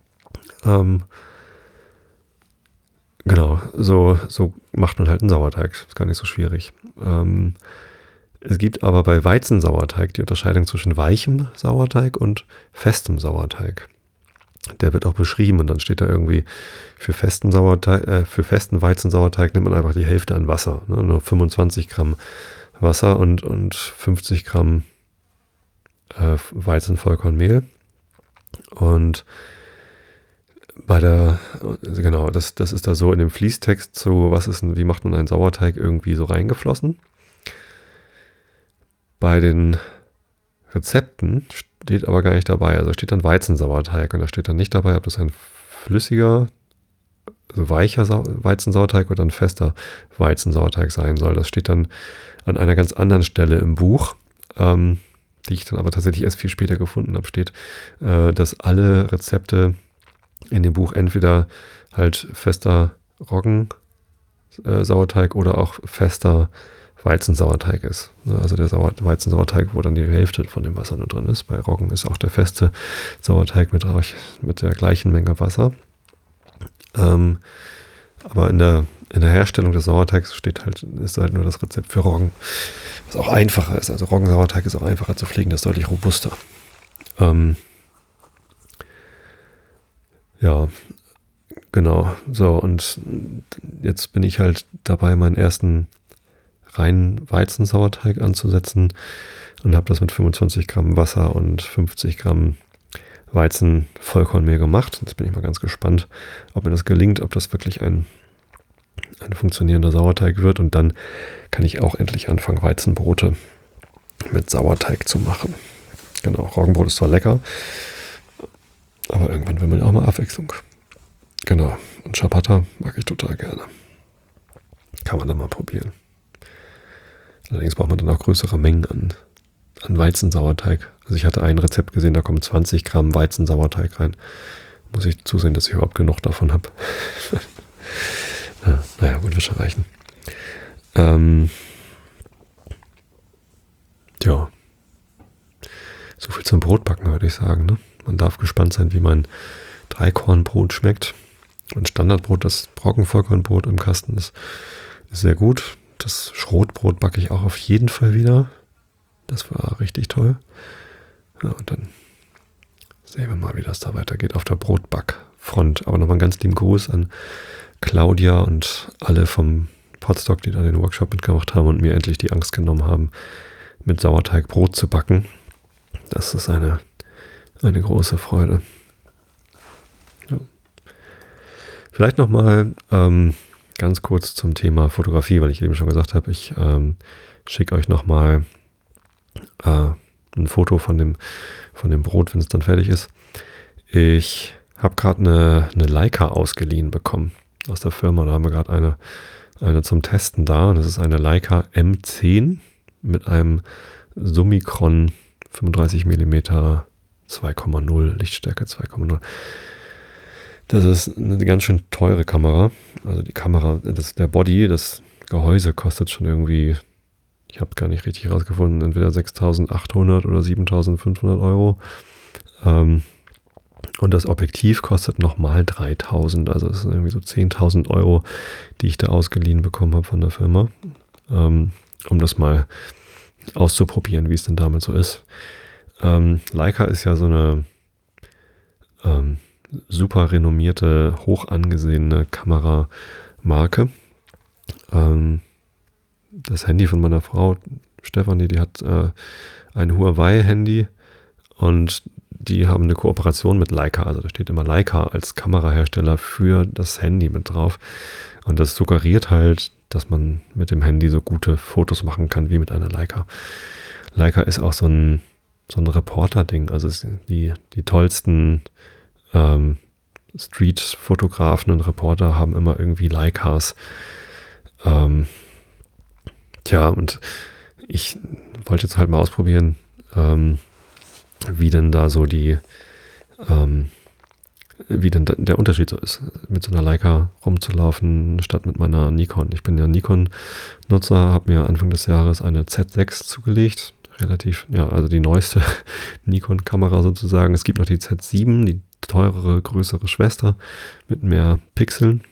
Genau, so macht man halt einen Sauerteig. Ist gar nicht so schwierig. Es gibt aber bei Weizensauerteig die Unterscheidung zwischen weichem Sauerteig und festem Sauerteig. Der wird auch beschrieben und dann steht da irgendwie, für festen Weizensauerteig nimmt man einfach die Hälfte an Wasser. Ne? Nur 25 Gramm Wasser und 50 Gramm Weizenvollkornmehl. Und das ist da so in dem Fließtext so, wie macht man einen Sauerteig irgendwie so reingeflossen. Bei den Rezepten steht aber gar nicht dabei, also steht dann Weizensauerteig und da steht dann nicht dabei, ob das ein flüssiger, also weicher Weizensauerteig oder ein fester Weizensauerteig sein soll. Das steht dann an einer ganz anderen Stelle im Buch, die ich dann aber tatsächlich erst viel später gefunden habe, steht, dass alle Rezepte in dem Buch entweder halt fester Roggensauerteig oder auch fester Weizensauerteig ist. Also der Weizensauerteig, wo dann die Hälfte von dem Wasser nur drin ist. Bei Roggen ist auch der feste Sauerteig mit der gleichen Menge Wasser. Aber in in der Herstellung des Sauerteigs ist halt nur das Rezept für Roggen, was auch einfacher ist. Also Roggensauerteig ist auch einfacher zu pflegen, das ist deutlich robuster. Ja, genau. So, und jetzt bin ich halt dabei, meinen ersten reinen Weizensauerteig anzusetzen und habe das mit 25 Gramm Wasser und 50 Gramm Weizen-Vollkornmehl gemacht. Jetzt bin ich mal ganz gespannt, ob mir das gelingt, ob das wirklich ein funktionierender Sauerteig wird. Und dann kann ich auch endlich anfangen, Weizenbrote mit Sauerteig zu machen. Genau, Roggenbrot ist zwar lecker, aber irgendwann will man auch mal Abwechslung. Genau, und Ciabatta mag ich total gerne. Kann man dann mal probieren. Allerdings braucht man dann auch größere Mengen an Weizensauerteig. Also ich hatte ein Rezept gesehen, da kommen 20 Gramm Weizensauerteig rein. Muss ich zusehen, dass ich überhaupt genug davon habe. Naja, gut, wird schon reichen. Ja. So viel zum Brotbacken, würde ich sagen. Ne? Man darf gespannt sein, wie mein Dreikornbrot schmeckt. Mein Standardbrot, das Brockenvollkornbrot im Kasten ist sehr gut. Das Schrotbrot backe ich auch auf jeden Fall wieder. Das war richtig toll. Ja, und dann sehen wir mal, wie das da weitergeht auf der Brotbackfront. Aber nochmal einen ganz lieben Gruß an Claudia und alle vom Podstock, die da den Workshop mitgemacht haben und mir endlich die Angst genommen haben, mit Sauerteig Brot zu backen. Das ist eine große Freude. Ja. Vielleicht nochmal ganz kurz zum Thema Fotografie, weil ich eben schon gesagt habe, ich schicke euch nochmal ein Foto von dem Brot, wenn es dann fertig ist. Ich habe gerade eine Leica ausgeliehen bekommen aus der Firma. Da haben wir gerade eine zum Testen da. Und das ist eine Leica M10 mit einem Summicron 35 mm 2,0, Lichtstärke 2,0. Das ist eine ganz schön teure Kamera. Also die Kamera, der Body, das Gehäuse kostet schon irgendwie, ich habe gar nicht richtig rausgefunden, entweder 6.800 oder 7.500 Euro. Und das Objektiv kostet nochmal 3.000. Also es sind irgendwie so 10.000 Euro, die ich da ausgeliehen bekommen habe von der Firma, um das mal auszuprobieren, wie es denn damit so ist. Leica ist ja so eine super renommierte, hoch angesehene Kameramarke. Das Handy von meiner Frau, Stefanie, die hat ein Huawei-Handy und die haben eine Kooperation mit Leica. Also da steht immer Leica als Kamerahersteller für das Handy mit drauf. Und das suggeriert halt, dass man mit dem Handy so gute Fotos machen kann wie mit einer Leica. Leica ist auch so ein Reporter-Ding. Also die tollsten Street-Fotografen und Reporter haben immer irgendwie Leicas. Und ich wollte jetzt halt mal ausprobieren, wie denn da so wie denn der Unterschied so ist, mit so einer Leica rumzulaufen, statt mit meiner Nikon. Ich bin ja Nikon-Nutzer, habe mir Anfang des Jahres eine Z6 zugelegt. Also die neueste Nikon-Kamera sozusagen. Es gibt noch die Z7, die teurere, größere Schwester mit mehr Pixeln.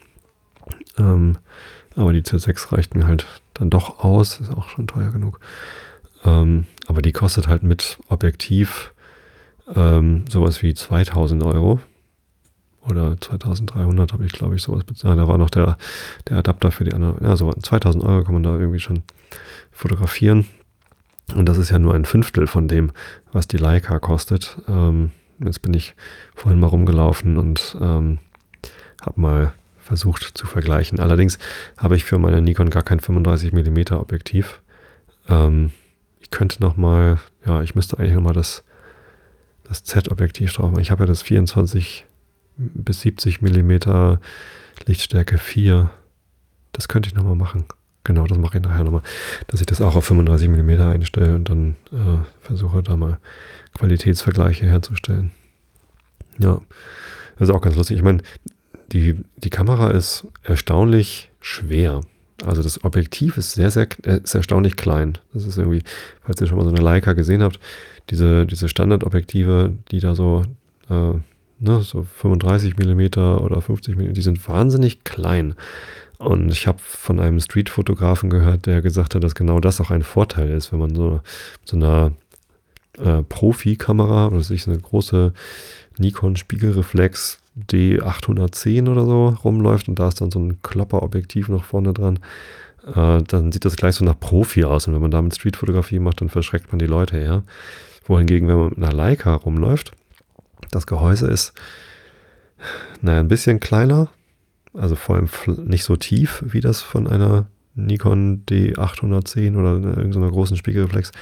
Aber die Z6 reicht mir halt dann doch aus, ist auch schon teuer genug. Aber die kostet halt mit Objektiv sowas wie 2.000 Euro. Oder 2.300 habe ich, glaube ich, sowas bezahlt. Da war noch der Adapter für die andere. Ja, so 2.000 Euro kann man da irgendwie schon fotografieren. Und das ist ja nur ein Fünftel von dem, was die Leica kostet. Jetzt bin ich vorhin mal rumgelaufen und habe mal versucht zu vergleichen. Allerdings habe ich für meine Nikon gar kein 35 mm Objektiv. Ich könnte ich müsste eigentlich nochmal das Z-Objektiv drauf machen. Ich habe ja das 24 bis 70 mm Lichtstärke 4. Das könnte ich nochmal machen. Genau, das mache ich nachher nochmal, dass ich das auch auf 35 mm einstelle und dann versuche da mal Qualitätsvergleiche herzustellen. Ja, das ist auch ganz lustig. Ich meine, die Kamera ist erstaunlich schwer. Also das Objektiv ist ist erstaunlich klein. Das ist irgendwie, falls ihr schon mal so eine Leica gesehen habt, diese Standardobjektive, die da so 35 mm oder 50 mm, die sind wahnsinnig klein. Und ich habe von einem Streetfotografen gehört, der gesagt hat, dass genau das auch ein Vorteil ist, wenn man so einer Profi-Kamera, was weiß ich, so eine große Nikon Spiegelreflex D810 oder so rumläuft und da ist dann so ein Klopperobjektiv noch vorne dran, dann sieht das gleich so nach Profi aus. Und wenn man damit Streetfotografie macht, dann verschreckt man die Leute eher. Wohingegen, wenn man mit einer Leica rumläuft, das Gehäuse ist, naja, ein bisschen kleiner, also vor allem nicht so tief wie das von einer Nikon D810 oder irgendeiner großen Spiegelreflex.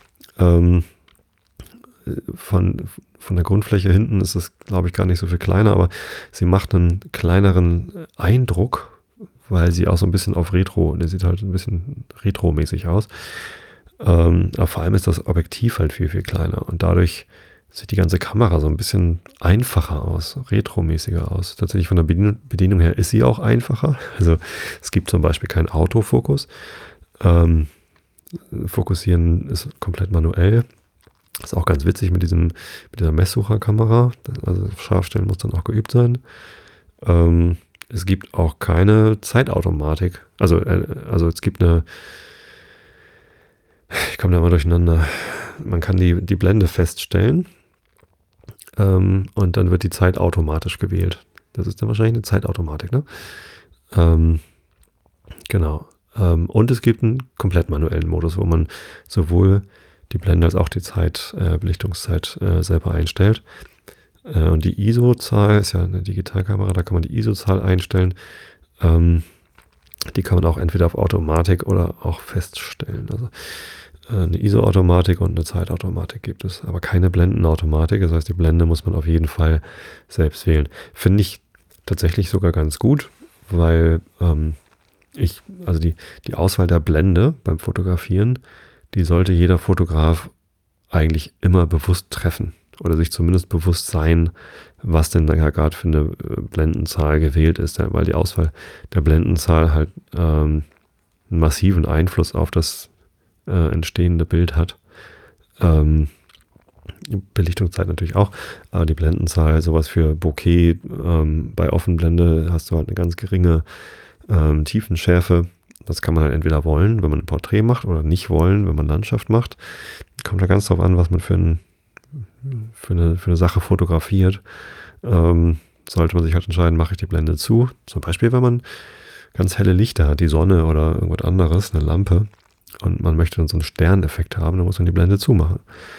Von der Grundfläche hinten ist es, glaube ich, gar nicht so viel kleiner, aber sie macht einen kleineren Eindruck, weil sie auch so ein bisschen auf Retro, der sieht halt ein bisschen Retro-mäßig aus. Aber vor allem ist das Objektiv halt viel, viel kleiner und dadurch sieht die ganze Kamera so ein bisschen einfacher aus, retromäßiger aus. Tatsächlich von der Bedienung her ist sie auch einfacher. Also es gibt zum Beispiel keinen Autofokus. Fokussieren ist komplett manuell. Ist auch ganz witzig mit dieser Messsucherkamera. Also Scharfstellen muss dann auch geübt sein. Es gibt auch keine Zeitautomatik. Also es gibt ich komme da mal durcheinander. Man kann die Blende feststellen und dann wird die Zeit automatisch gewählt. Das ist dann wahrscheinlich eine Zeitautomatik, ne? Genau. Und es gibt einen komplett manuellen Modus, wo man sowohl die Blende als auch die Belichtungszeit selber einstellt. Und die ISO-Zahl ist ja eine Digitalkamera, da kann man die ISO-Zahl einstellen. Die kann man auch entweder auf Automatik oder auch feststellen. Also eine ISO-Automatik und eine Zeitautomatik gibt es, aber keine Blendenautomatik. Das heißt, die Blende muss man auf jeden Fall selbst wählen. Finde ich tatsächlich sogar ganz gut, weil die Auswahl der Blende beim Fotografieren, die sollte jeder Fotograf eigentlich immer bewusst treffen oder sich zumindest bewusst sein, was denn da gerade für eine Blendenzahl gewählt ist, weil die Auswahl der Blendenzahl halt einen massiven Einfluss auf das entstehende Bild hat. Belichtungszeit natürlich auch, aber die Blendenzahl, sowas für Bokeh, bei Offenblende hast du halt eine ganz geringe Tiefenschärfe. Das kann man halt entweder wollen, wenn man ein Porträt macht, oder nicht wollen, wenn man Landschaft macht. Kommt da ganz drauf an, was man für eine Sache fotografiert. Sollte man sich halt entscheiden, mache ich die Blende zu. Zum Beispiel, wenn man ganz helle Lichter hat, die Sonne oder irgendwas anderes, eine Lampe, und man möchte dann so einen Sterneffekt haben, dann muss man die Blende zumachen.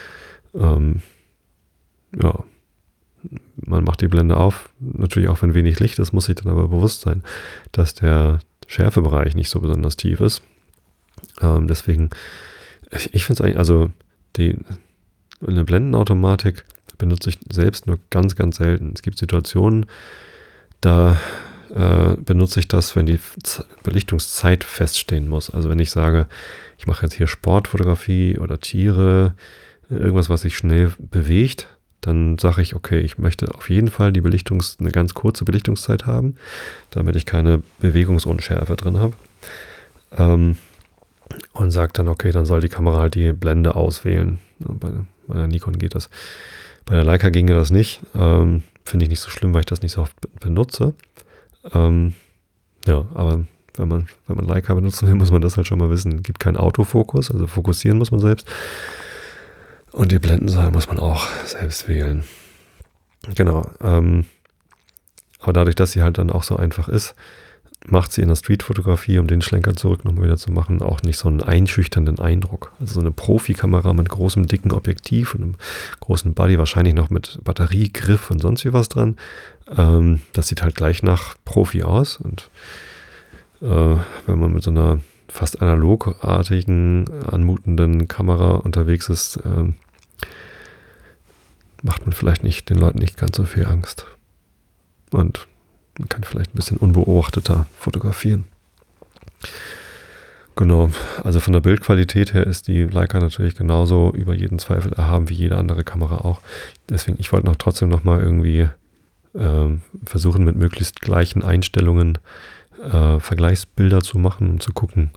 Ja, man macht die Blende auf, natürlich auch wenn wenig Licht ist, muss sich dann aber bewusst sein, dass der Schärfebereich nicht so besonders tief ist. Deswegen, ich finde es eigentlich, also eine Blendenautomatik benutze ich selbst nur ganz, ganz selten. Es gibt Situationen, da benutze ich das, wenn die Belichtungszeit feststehen muss. Also wenn ich sage, ich mache jetzt hier Sportfotografie oder Tiere, irgendwas, was sich schnell bewegt, dann sage ich, okay, ich möchte auf jeden Fall eine ganz kurze Belichtungszeit haben, damit ich keine Bewegungsunschärfe drin habe. Und sage dann, okay, dann soll die Kamera halt die Blende auswählen. Bei der Nikon geht das. Bei der Leica ginge das nicht. Finde ich nicht so schlimm, weil ich das nicht so oft benutze. Ja, aber wenn man Leica benutzen will, muss man das halt schon mal wissen. Es gibt keinen Autofokus, also fokussieren muss man selbst. Und die Blendenzahl muss man auch selbst wählen. Genau. Aber dadurch, dass sie halt dann auch so einfach ist, macht sie in der Streetfotografie, um den Schlenker zurück nochmal wieder zu machen, auch nicht so einen einschüchternden Eindruck. Also so eine Profikamera mit großem, dicken Objektiv und einem großen Body, wahrscheinlich noch mit Batteriegriff und sonst wie was dran. Das sieht halt gleich nach Profi aus. Und wenn man mit so einer fast analogartigen, anmutenden Kamera unterwegs ist, macht man vielleicht den Leuten nicht ganz so viel Angst. Und man kann vielleicht ein bisschen unbeobachteter fotografieren. Genau, also von der Bildqualität her ist die Leica natürlich genauso über jeden Zweifel erhaben wie jede andere Kamera auch. Deswegen, ich wollte trotzdem noch mal irgendwie versuchen, mit möglichst gleichen Einstellungen Vergleichsbilder zu machen, um zu gucken,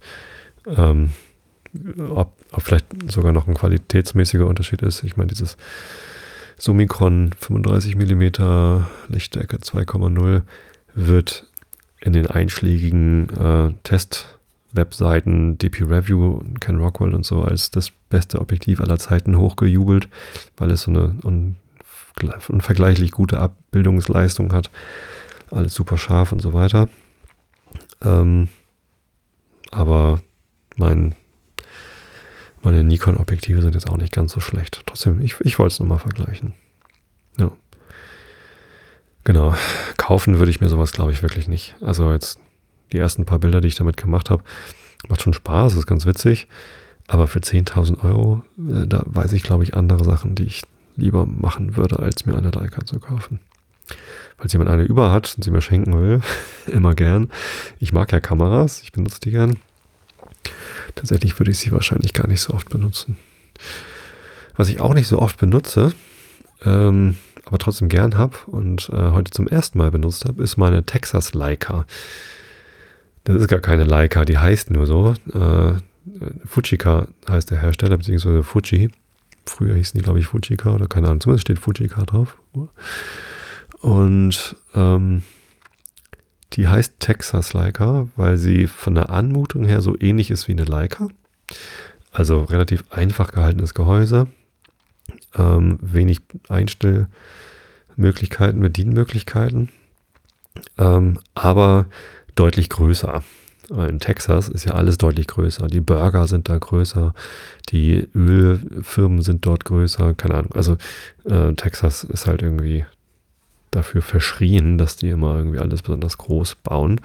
ob vielleicht sogar noch ein qualitätsmäßiger Unterschied ist. Ich meine, dieses Summicron 35 mm Lichtstärke 2,0 wird in den einschlägigen Test-Webseiten, DP Review, Ken Rockwell und so als das beste Objektiv aller Zeiten hochgejubelt, weil es so eine unvergleichlich gute Abbildungsleistung hat. Alles super scharf und so weiter. Aber meine Nikon-Objektive sind jetzt auch nicht ganz so schlecht. Trotzdem, ich wollte es nochmal vergleichen. Ja. Genau. Kaufen würde ich mir sowas, glaube ich, wirklich nicht. Also jetzt die ersten paar Bilder, die ich damit gemacht habe, macht schon Spaß, ist ganz witzig. Aber für 10.000 Euro, da weiß ich, glaube ich, andere Sachen, die ich lieber machen würde, als mir eine Leica zu kaufen. Falls jemand eine über hat und sie mir schenken will, immer gern. Ich mag ja Kameras, ich benutze die gern. Tatsächlich würde ich sie wahrscheinlich gar nicht so oft benutzen. Was ich auch nicht so oft benutze, aber trotzdem gern habe und heute zum ersten Mal benutzt habe, ist meine Texas Leica. Das ist gar keine Leica, die heißt nur so. Fujica heißt der Hersteller, beziehungsweise Fuji. Früher hießen die, glaube ich, Fujica oder keine Ahnung, zumindest steht Fujica drauf. Und die heißt Texas Leica, weil sie von der Anmutung her so ähnlich ist wie eine Leica. Also relativ einfach gehaltenes Gehäuse, wenig Einstellmöglichkeiten, Bedienmöglichkeiten, aber deutlich größer. In Texas ist ja alles deutlich größer. Die Burger sind da größer, die Ölfirmen sind dort größer, keine Ahnung. Also Texas ist halt irgendwie dafür verschrien, dass die immer irgendwie alles besonders groß bauen.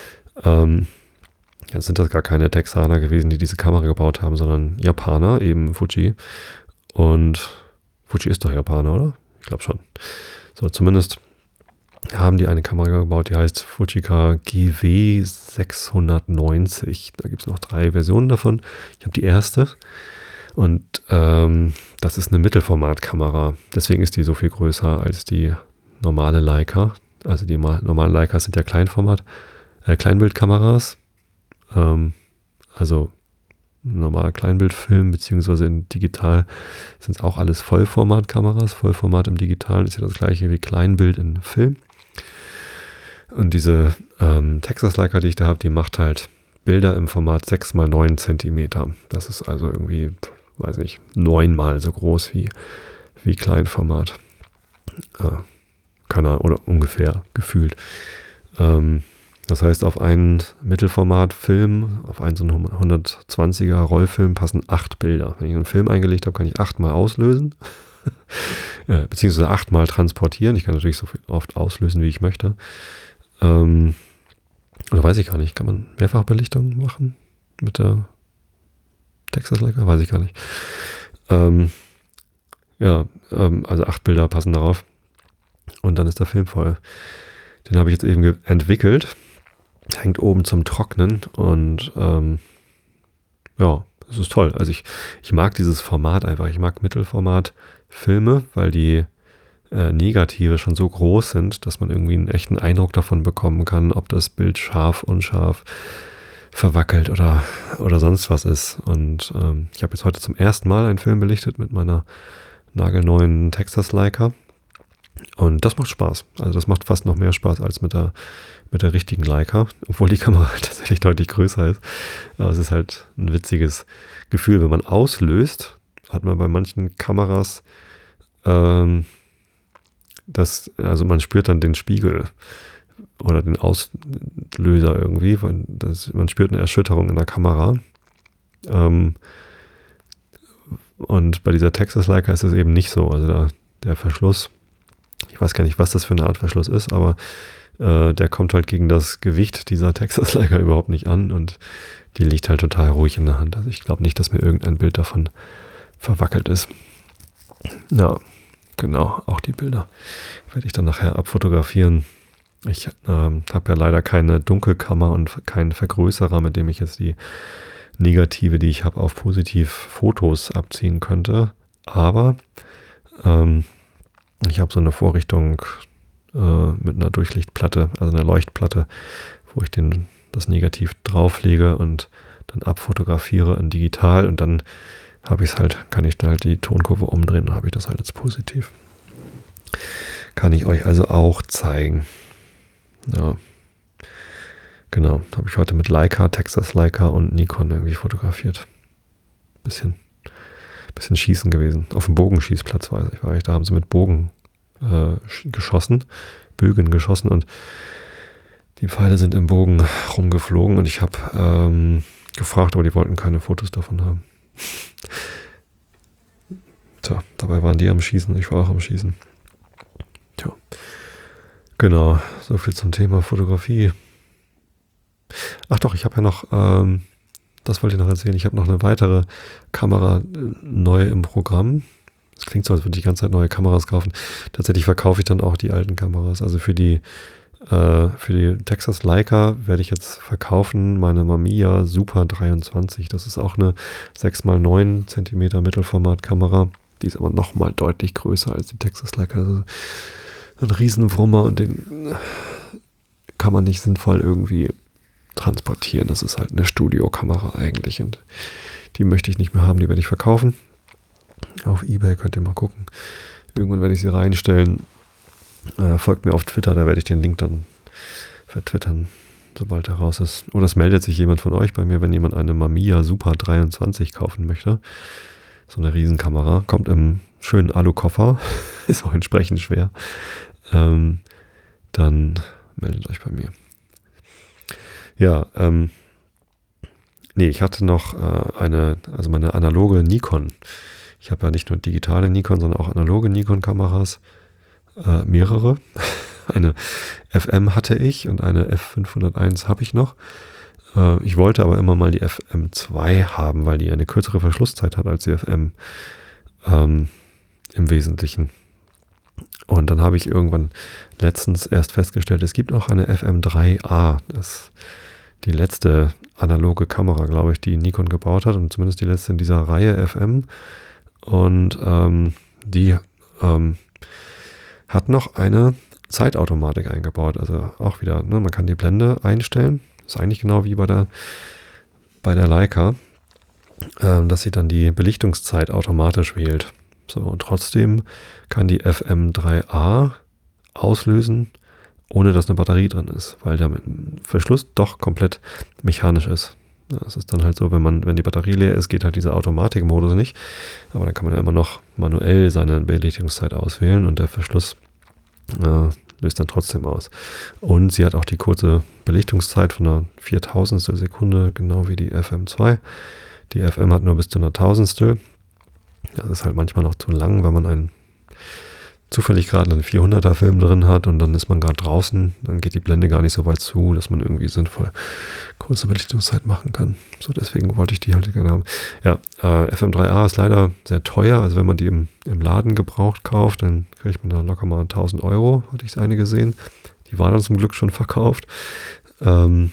Jetzt sind das gar keine Texaner gewesen, die diese Kamera gebaut haben, sondern Japaner, eben Fuji. Und Fuji ist doch Japaner, oder? Ich glaube schon. So, zumindest haben die eine Kamera gebaut, die heißt Fujica GW 690. Da gibt es noch 3 Versionen davon. Ich habe die erste. Und das ist eine Mittelformatkamera. Deswegen ist die so viel größer als die normale Leica. Also die normalen Leicas sind ja Kleinbildkameras. Also normaler Kleinbildfilm, beziehungsweise in digital sind es auch alles Vollformatkameras. Vollformat im Digitalen ist ja das gleiche wie Kleinbild in Film. Und diese Texas Leica, die ich da habe, die macht halt Bilder im Format 6x9 Zentimeter. Das ist also irgendwie, weiß nicht, 9-mal so groß wie Kleinformat. Oder ungefähr gefühlt. Das heißt, auf einen Mittelformat-Film, auf einen so einen 120er Rollfilm passen 8 Bilder. Wenn ich einen Film eingelegt habe, kann ich 8-mal auslösen, beziehungsweise 8-mal transportieren. Ich kann natürlich so oft auslösen, wie ich möchte. Oder weiß ich gar nicht, kann man Mehrfachbelichtung machen mit der Texas Leica? Weiß ich gar nicht. Also 8 Bilder passen darauf. Und dann ist der Film voll. Den habe ich jetzt eben entwickelt. Hängt oben zum Trocknen und das ist toll. Also ich mag dieses Format einfach. Ich mag Mittelformat-Filme, weil die Negative schon so groß sind, dass man irgendwie einen echten Eindruck davon bekommen kann, ob das Bild scharf, unscharf, verwackelt oder sonst was ist. Und ich habe jetzt heute zum ersten Mal einen Film belichtet mit meiner nagelneuen Texas Leica. Und das macht Spaß. Also das macht fast noch mehr Spaß als mit der richtigen Leica, obwohl die Kamera halt tatsächlich deutlich größer ist. Aber es ist halt ein witziges Gefühl. Wenn man auslöst, hat man bei manchen Kameras also man spürt dann den Spiegel oder den Auslöser irgendwie, weil man spürt eine Erschütterung in der Kamera. Und bei dieser Texas Leica ist es eben nicht so. Also der Verschluss, ich weiß gar nicht, was das für eine Art Verschluss ist, aber der kommt halt gegen das Gewicht dieser Texas Leica überhaupt nicht an und die liegt halt total ruhig in der Hand. Also ich glaube nicht, dass mir irgendein Bild davon verwackelt ist. Ja, genau, auch die Bilder werde ich dann nachher abfotografieren. Ich habe ja leider keine Dunkelkammer und keinen Vergrößerer, mit dem ich jetzt die Negative, die ich habe, auf positiv Fotos abziehen könnte. Aber ich habe so eine Vorrichtung mit einer Durchlichtplatte, also einer Leuchtplatte, wo ich das Negativ drauflege und dann abfotografiere in digital und dann kann ich da halt die Tonkurve umdrehen, dann habe ich das halt als positiv. Kann ich euch also auch zeigen. Ja. Genau, habe ich heute mit Leica, Texas Leica und Nikon irgendwie fotografiert. Bisschen schießen gewesen. Auf dem Bogenschießplatz war ich. Da haben sie mit Bögen geschossen und die Pfeile sind im Bogen rumgeflogen und ich habe gefragt, aber die wollten keine Fotos davon haben. Tja, dabei waren die am Schießen, ich war auch am Schießen. Tja, genau, so viel zum Thema Fotografie. Ach doch, ich habe ja noch, das wollte ich noch erzählen, ich habe noch eine weitere Kamera neu im Programm. Das klingt so, als würde ich die ganze Zeit neue Kameras kaufen. Tatsächlich verkaufe ich dann auch die alten Kameras. Also für die Texas Leica werde ich jetzt verkaufen meine Mamiya Super 23. Das ist auch eine 6x9 cm Mittelformatkamera. Die ist aber nochmal deutlich größer als die Texas Leica. Also ein Riesenwummer und den kann man nicht sinnvoll irgendwie transportieren. Das ist halt eine Studiokamera eigentlich und die möchte ich nicht mehr haben, die werde ich verkaufen. Auf eBay könnt ihr mal gucken. Irgendwann werde ich sie reinstellen. Folgt mir auf Twitter, da werde ich den Link dann vertwittern, sobald er raus ist. Oder es meldet sich jemand von euch bei mir, wenn jemand eine Mamiya Super 23 kaufen möchte. So eine Riesenkamera. Kommt im schönen Alu-Koffer. Ist auch entsprechend schwer. Dann meldet euch bei mir. Ja, ich hatte noch meine analoge Nikon. Ich habe ja nicht nur digitale Nikon, sondern auch analoge Nikon-Kameras. Mehrere. Eine FM hatte ich und eine F501 habe ich noch. Ich wollte aber immer mal die FM2 haben, weil die eine kürzere Verschlusszeit hat als die FM im Wesentlichen. Und dann habe ich irgendwann letztens erst festgestellt, es gibt auch eine FM3A. Das ist die letzte analoge Kamera, glaube ich, die Nikon gebaut hat und zumindest die letzte in dieser Reihe FM. Und die hat noch eine Zeitautomatik eingebaut. Also auch wieder, man kann die Blende einstellen. Das ist eigentlich genau wie bei der Leica, dass sie dann die Belichtungszeit automatisch wählt. So, und trotzdem kann die FM3A auslösen, ohne dass eine Batterie drin ist, weil der Verschluss doch komplett mechanisch ist. Es ist dann halt so, wenn die Batterie leer ist, geht halt dieser Automatikmodus nicht. Aber dann kann man ja immer noch manuell seine Belichtungszeit auswählen und der Verschluss löst dann trotzdem aus. Und sie hat auch die kurze Belichtungszeit von einer 4000stel Sekunde, genau wie die FM2. Die FM hat nur bis zu einer Tausendstel. Das ist halt manchmal noch zu lang, wenn man zufällig gerade einen 400er Film drin hat und dann ist man gerade draußen, dann geht die Blende gar nicht so weit zu, dass man irgendwie sinnvoll kurze Belichtungszeit machen kann. So, deswegen wollte ich die halt gerne haben. Ja, FM3A ist leider sehr teuer, also wenn man die im Laden gebraucht kauft, dann kriegt man da locker mal 1000 Euro, hatte ich eine gesehen. Die war dann zum Glück schon verkauft. Und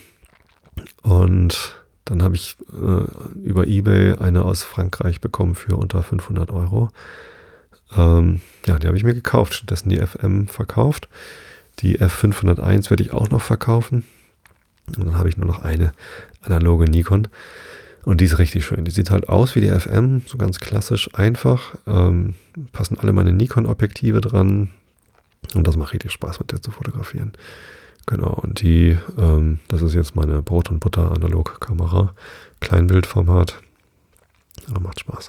dann habe ich über eBay eine aus Frankreich bekommen für unter 500 Euro. Die habe ich mir gekauft, stattdessen die FM verkauft. Die F501 werde ich auch noch verkaufen. Und dann habe ich nur noch eine analoge Nikon. Und die ist richtig schön. Die sieht halt aus wie die FM, so ganz klassisch einfach. Passen alle meine Nikon-Objektive dran. Und das macht richtig Spaß, mit der zu fotografieren. Genau, und das ist jetzt meine Brot- und Butter-Analog-Kamera. Kleinbildformat. Aber macht Spaß.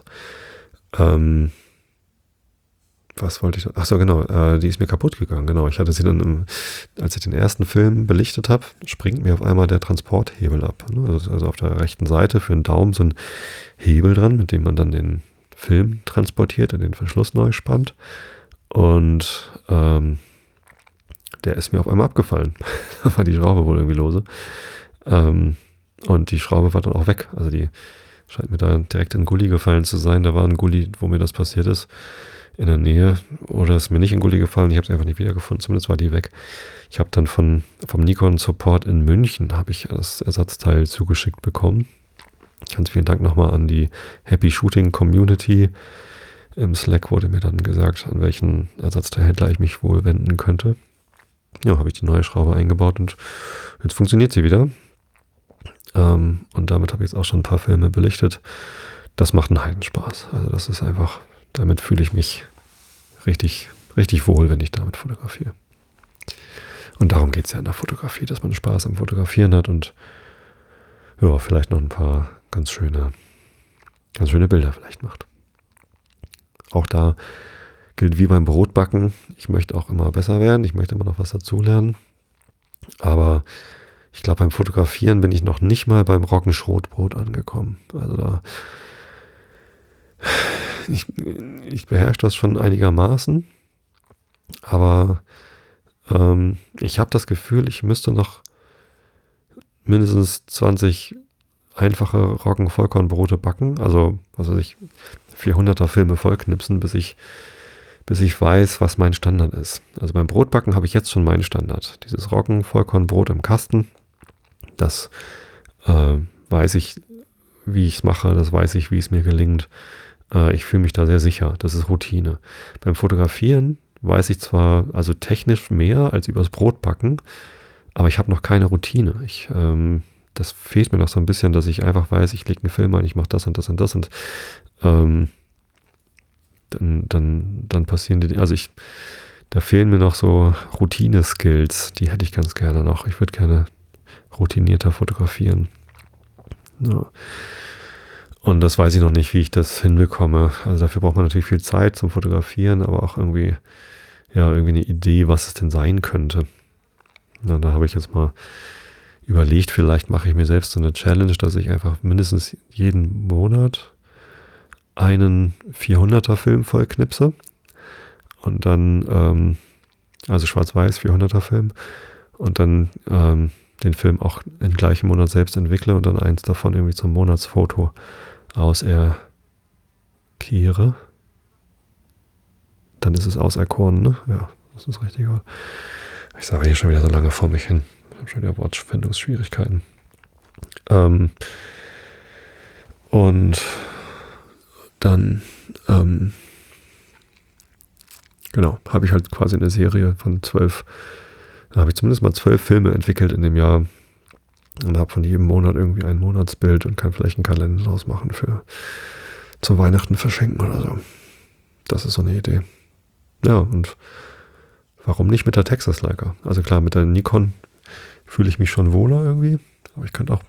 Was wollte ich noch? Achso, genau, die ist mir kaputt gegangen. Genau, ich hatte sie dann, als ich den ersten Film belichtet habe, springt mir auf einmal der Transporthebel ab. Ne? Also auf der rechten Seite für den Daumen so ein Hebel dran, mit dem man dann den Film transportiert und den Verschluss neu spannt. Und der ist mir auf einmal abgefallen. Da war die Schraube wohl irgendwie lose. Und die Schraube war dann auch weg. Also die scheint mir da direkt in den Gully gefallen zu sein. Da war ein Gully, wo mir das passiert ist, in der Nähe. Oder ist mir nicht in den Gully gefallen. Ich habe es einfach nicht wiedergefunden. Zumindest war die weg. Ich habe dann vom Nikon Support in München habe ich das Ersatzteil zugeschickt bekommen. Ganz vielen Dank nochmal an die Happy Shooting Community. Im Slack wurde mir dann gesagt, an welchen Ersatzteilhändler ich mich wohl wenden könnte. Ja, habe ich die neue Schraube eingebaut und jetzt funktioniert sie wieder. Und damit habe ich jetzt auch schon ein paar Filme belichtet. Das macht einen Heidenspaß. Also das ist einfach, damit fühle ich mich richtig, richtig wohl, wenn ich damit fotografiere. Und darum geht es ja in der Fotografie, dass man Spaß am Fotografieren hat und ja, vielleicht noch ein paar ganz schöne Bilder vielleicht macht. Auch da gilt wie beim Brotbacken, ich möchte auch immer besser werden, ich möchte immer noch was dazulernen. Aber ich glaube, beim Fotografieren bin ich noch nicht mal beim Roggenschrotbrot angekommen. Also ich beherrsche das schon einigermaßen, aber ich habe das Gefühl, ich müsste noch mindestens 20 einfache Roggen-Vollkornbrote backen, also was weiß ich, 400er Filme vollknipsen, bis ich weiß, was mein Standard ist. Also beim Brotbacken habe ich jetzt schon meinen Standard. Dieses Roggen-Vollkornbrot im Kasten, das weiß ich, wie ich es mache, das weiß ich, wie es mir gelingt. Ich fühle mich da sehr sicher, das ist Routine. Beim Fotografieren weiß ich zwar also technisch mehr als übers Brotbacken, aber ich habe noch keine Routine. Das fehlt mir noch so ein bisschen, dass ich einfach weiß, ich lege einen Film ein, ich mache das und das und das und dann passieren die, also da fehlen mir noch so Routine-Skills, die hätte ich ganz gerne noch. Ich würde gerne routinierter fotografieren. Ja. Und das weiß ich noch nicht, wie ich das hinbekomme. Also dafür braucht man natürlich viel Zeit zum Fotografieren, aber auch irgendwie eine Idee, was es denn sein könnte. Na, da habe ich jetzt mal überlegt, vielleicht mache ich mir selbst so eine Challenge, dass ich einfach mindestens jeden Monat einen 400er Film vollknipse und dann, also schwarz-weiß 400er Film und dann den Film auch im gleichen Monat selbst entwickle und dann eins davon irgendwie zum Monatsfoto auserkehre. Dann ist es auserkoren, ne? Ja, das ist richtig. Ich sage hier schon wieder so lange vor mich hin. Ich habe schon wieder Wortfindungsschwierigkeiten. Und dann, genau, habe ich halt quasi eine Serie von 12, da habe ich zumindest mal 12 Filme entwickelt in dem Jahr und habe von jedem Monat irgendwie ein Monatsbild und kann vielleicht einen Kalender draus machen für zu Weihnachten verschenken oder so. Das ist so eine Idee. Ja, und warum nicht mit der Texas Leica? Also klar, mit der Nikon fühle ich mich schon wohler irgendwie, aber ich könnte auch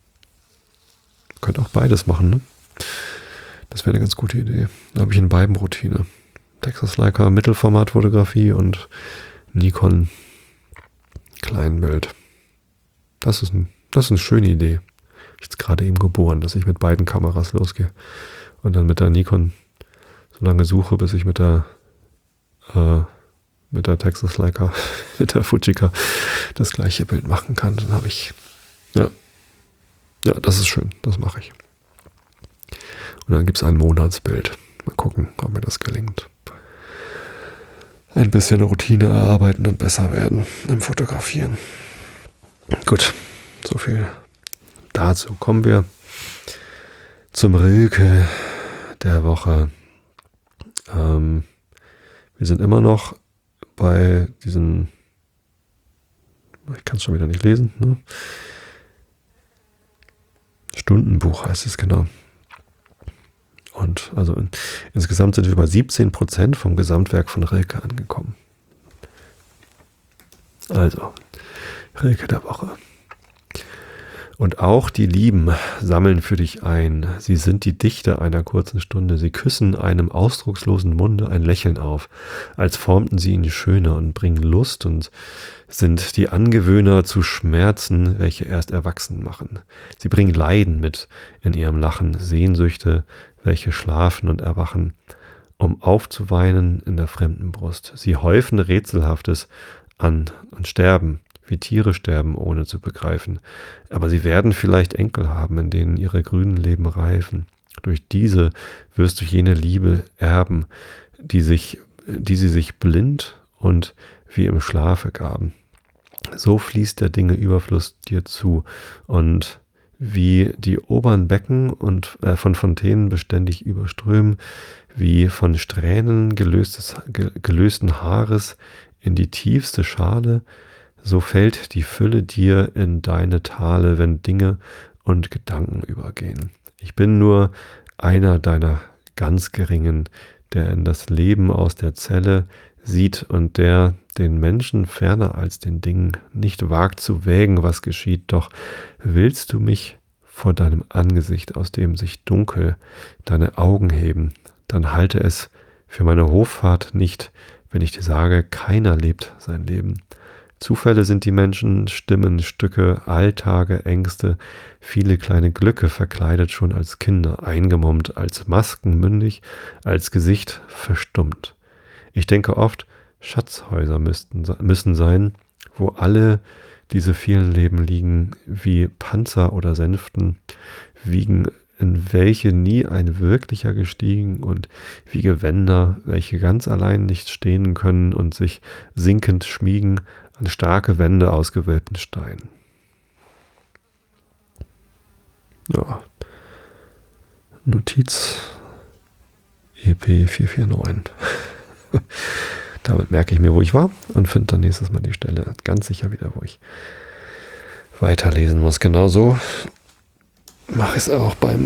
beides machen, ne? Das wäre eine ganz gute Idee. Da habe ich in beiden Routine. Texas Leica Mittelformatfotografie und Nikon Kleinbild. Das ist eine schöne Idee. Ich jetzt gerade eben geboren, dass ich mit beiden Kameras losgehe und dann mit der Nikon so lange suche, bis ich mit der Texas Leica, mit der Fujica das gleiche Bild machen kann. Dann habe ich, ja, das ist schön, das mache ich. Und dann gibt es ein Monatsbild. Mal gucken, ob mir das gelingt. Ein bisschen Routine erarbeiten und besser werden im Fotografieren. Gut, so viel dazu. Kommen wir zum Rilke der Woche. Wir sind immer noch bei diesen, ich kann es schon wieder nicht lesen, ne? Stundenbuch heißt es genau. Und also insgesamt sind wir bei 17% vom Gesamtwerk von Rilke angekommen. Also, Rilke der Woche. Und auch die Lieben sammeln für dich ein. Sie sind die Dichter einer kurzen Stunde. Sie küssen einem ausdruckslosen Munde ein Lächeln auf, als formten sie ihn schöner und bringen Lust und sind die Angewöhner zu Schmerzen, welche erst erwachsen machen. Sie bringen Leiden mit in ihrem Lachen, Sehnsüchte, welche schlafen und erwachen, um aufzuweinen in der fremden Brust. Sie häufen Rätselhaftes an und sterben, wie Tiere sterben, ohne zu begreifen. Aber sie werden vielleicht Enkel haben, in denen ihre grünen Leben reifen. Durch diese wirst du jene Liebe erben, die sie sich blind und wie im Schlafe gaben. So fließt der Dinge Überfluss dir zu und wie die oberen Becken und von Fontänen beständig überströmen, wie von Strähnen gelösten Haares in die tiefste Schale, so fällt die Fülle dir in deine Tale, wenn Dinge und Gedanken übergehen. Ich bin nur einer deiner ganz Geringen, der in das Leben aus der Zelle sieht und der den Menschen ferner als den Dingen nicht wagt zu wägen, was geschieht, doch willst du mich vor deinem Angesicht, aus dem sich dunkel deine Augen heben, dann halte es für meine Hoffart nicht, wenn ich dir sage, keiner lebt sein Leben. Zufälle sind die Menschen, Stimmen, Stücke, Alltage, Ängste, viele kleine Glücke verkleidet schon als Kinder, eingemummt, als Masken mündig, als Gesicht verstummt. Ich denke oft, Schatzhäuser müssen sein, wo alle diese vielen Leben liegen, wie Panzer oder Sänften, wiegen, in welche nie ein wirklicher gestiegen und wie Gewänder, welche ganz allein nicht stehen können und sich sinkend schmiegen an starke Wände aus gewölbten Steinen. Ja. Notiz EP 449. Damit merke ich mir, wo ich war und finde dann nächstes Mal die Stelle ganz sicher wieder, wo ich weiterlesen muss. Genauso mache ich es auch beim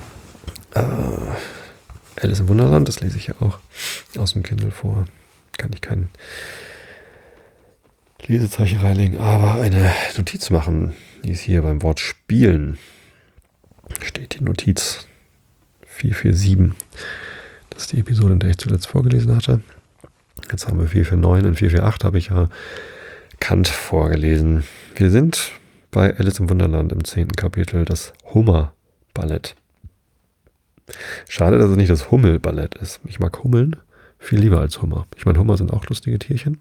Alice im Wunderland. Das lese ich ja auch aus dem Kindle vor. Kann ich kein Lesezeichen reinlegen, aber eine Notiz machen, die ist hier beim Wort Spielen. Steht die Notiz 447. Das ist die Episode, in der ich zuletzt vorgelesen hatte. Jetzt haben wir 449 und 448 habe ich ja Kant vorgelesen. Wir sind bei Alice im Wunderland im 10. Kapitel, das Hummer-Ballett. Schade, dass es nicht das Hummel-Ballett ist. Ich mag Hummeln viel lieber als Hummer. Ich meine, Hummer sind auch lustige Tierchen.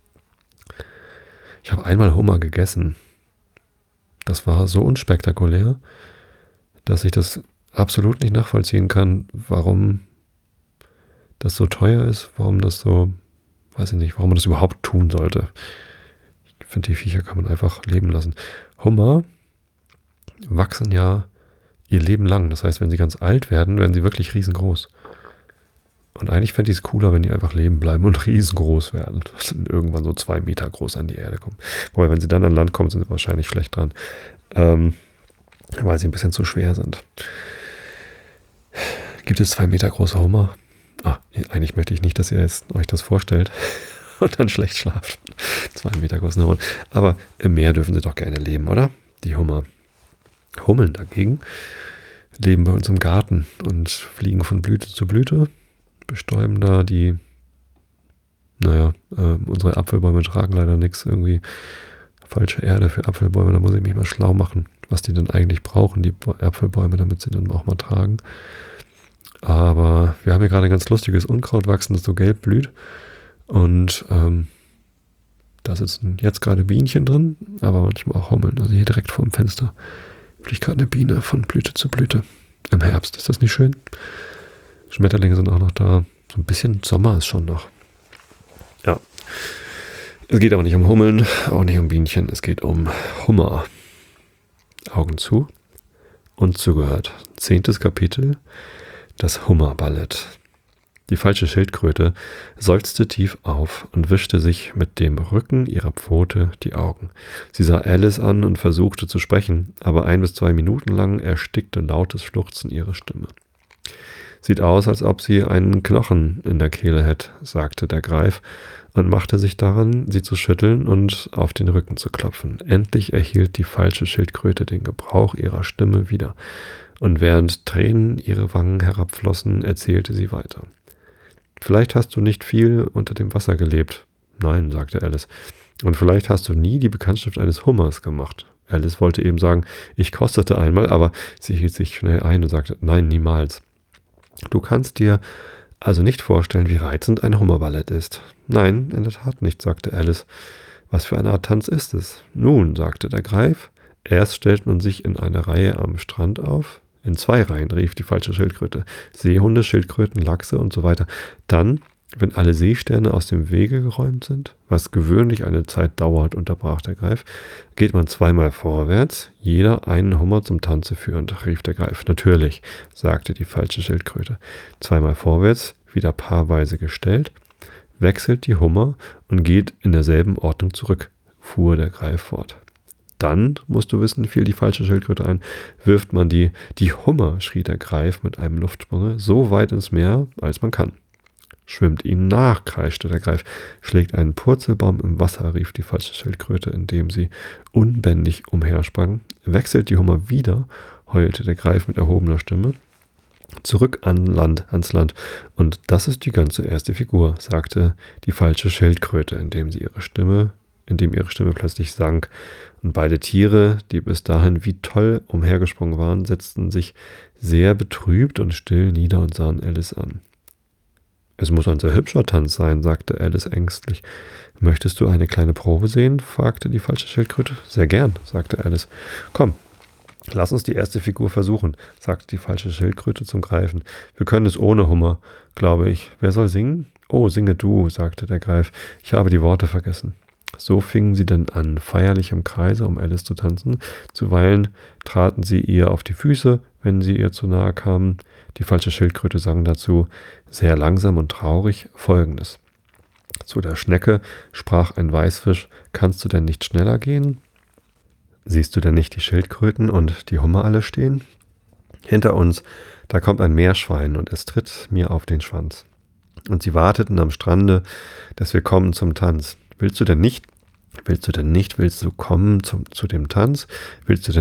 Ich habe einmal Hummer gegessen. Das war so unspektakulär, dass ich das absolut nicht nachvollziehen kann, warum das so teuer ist, warum das so, weiß ich nicht, warum man das überhaupt tun sollte. Ich finde, die Viecher kann man einfach leben lassen. Hummer wachsen ja ihr Leben lang. Das heißt, wenn sie ganz alt werden, werden sie wirklich riesengroß. Und eigentlich fände ich es cooler, wenn die einfach leben bleiben und riesengroß werden. Und irgendwann so 2 Meter groß an die Erde kommen. Wobei, wenn sie dann an Land kommen, sind sie wahrscheinlich schlecht dran. Weil sie ein bisschen zu schwer sind. Gibt es 2 Meter große Hummer? Eigentlich möchte ich nicht, dass ihr jetzt euch das vorstellt und dann schlecht schlaft. 2 Meter großen Hummer. Aber im Meer dürfen sie doch gerne leben, oder? Die Hummer. Hummeln dagegen leben bei uns im Garten und fliegen von Blüte zu Blüte, bestäuben da unsere Apfelbäume tragen leider nichts, irgendwie falsche Erde für Apfelbäume, da muss ich mich mal schlau machen, was die denn eigentlich brauchen, die Apfelbäume, damit sie dann auch mal tragen. Aber wir haben hier gerade ein ganz lustiges Unkraut wachsen, das so gelb blüht und da sitzen jetzt gerade Bienchen drin, aber manchmal auch Hummeln, also hier direkt vor dem Fenster fliegt gerade eine Biene von Blüte zu Blüte. Im Herbst, ist das nicht schön? Schmetterlinge sind auch noch da. So ein bisschen Sommer ist schon noch. Ja. Es geht aber nicht um Hummeln, auch nicht um Bienchen. Es geht um Hummer. Augen zu und zugehört. 10. Kapitel, das Hummer-Ballett. Die falsche Schildkröte seufzte tief auf und wischte sich mit dem Rücken ihrer Pfote die Augen. Sie sah Alice an und versuchte zu sprechen, aber 1 bis 2 Minuten lang erstickte lautes Schluchzen ihre Stimme. Sieht aus, als ob sie einen Knochen in der Kehle hätte, sagte der Greif und machte sich daran, sie zu schütteln und auf den Rücken zu klopfen. Endlich erhielt die falsche Schildkröte den Gebrauch ihrer Stimme wieder, und während Tränen ihre Wangen herabflossen, erzählte sie weiter. Vielleicht hast du nicht viel unter dem Wasser gelebt. Nein, sagte Alice. Und vielleicht hast du nie die Bekanntschaft eines Hummers gemacht. Alice wollte eben sagen, ich kostete einmal, aber sie hielt sich schnell ein und sagte, nein, niemals. Du kannst dir also nicht vorstellen, wie reizend ein Hummerballett ist. Nein, in der Tat nicht, sagte Alice. Was für eine Art Tanz ist es? Nun, sagte der Greif, erst stellt man sich in eine Reihe am Strand auf. In 2 Reihen, rief die falsche Schildkröte. Seehunde, Schildkröten, Lachse und so weiter. Dann, wenn alle Seesterne aus dem Wege geräumt sind, was gewöhnlich eine Zeit dauert, unterbrach der Greif, geht man 2-mal vorwärts, jeder einen Hummer zum Tanze führend, rief der Greif. Natürlich, sagte die falsche Schildkröte. 2-mal vorwärts, wieder paarweise gestellt, wechselt die Hummer und geht in derselben Ordnung zurück, fuhr der Greif fort. Dann, musst du wissen, fiel die falsche Schildkröte ein, wirft man die Hummer, schrie der Greif mit einem Luftsprunge, so weit ins Meer, als man kann. schwimmt ihnen nach, kreischte der Greif. Schlägt einen Purzelbaum im Wasser, rief die falsche Schildkröte, indem sie unbändig umhersprang. Wechselt die Hummer wieder, heulte der Greif mit erhobener Stimme. Zurück ans Land. Und das ist die ganze erste Figur, sagte die falsche Schildkröte, indem ihre Stimme plötzlich sank. Und beide Tiere, die bis dahin wie toll umhergesprungen waren, setzten sich sehr betrübt und still nieder und sahen Alice an. »Es muss ein sehr hübscher Tanz sein«, sagte Alice ängstlich. »Möchtest du eine kleine Probe sehen?« fragte die falsche Schildkröte. »Sehr gern«, sagte Alice. »Komm, lass uns die erste Figur versuchen«, sagte die falsche Schildkröte zum Greifen. »Wir können es ohne Hummer, glaube ich. Wer soll singen?« »Oh, singe du«, sagte der Greif. »Ich habe die Worte vergessen.« So fingen sie dann an, feierlich im Kreise um Alice zu tanzen. Zuweilen traten sie ihr auf die Füße, wenn sie ihr zu nahe kamen. Die falsche Schildkröte sang dazu, sehr langsam und traurig, Folgendes. Zu der Schnecke sprach ein Weißfisch: »Kannst du denn nicht schneller gehen? Siehst du denn nicht die Schildkröten und die Hummer alle stehen? Hinter uns, da kommt ein Meerschwein und es tritt mir auf den Schwanz. Und sie warteten am Strande, dass wir kommen zum Tanz. Willst du denn nicht? Willst du kommen zu dem Tanz? Willst du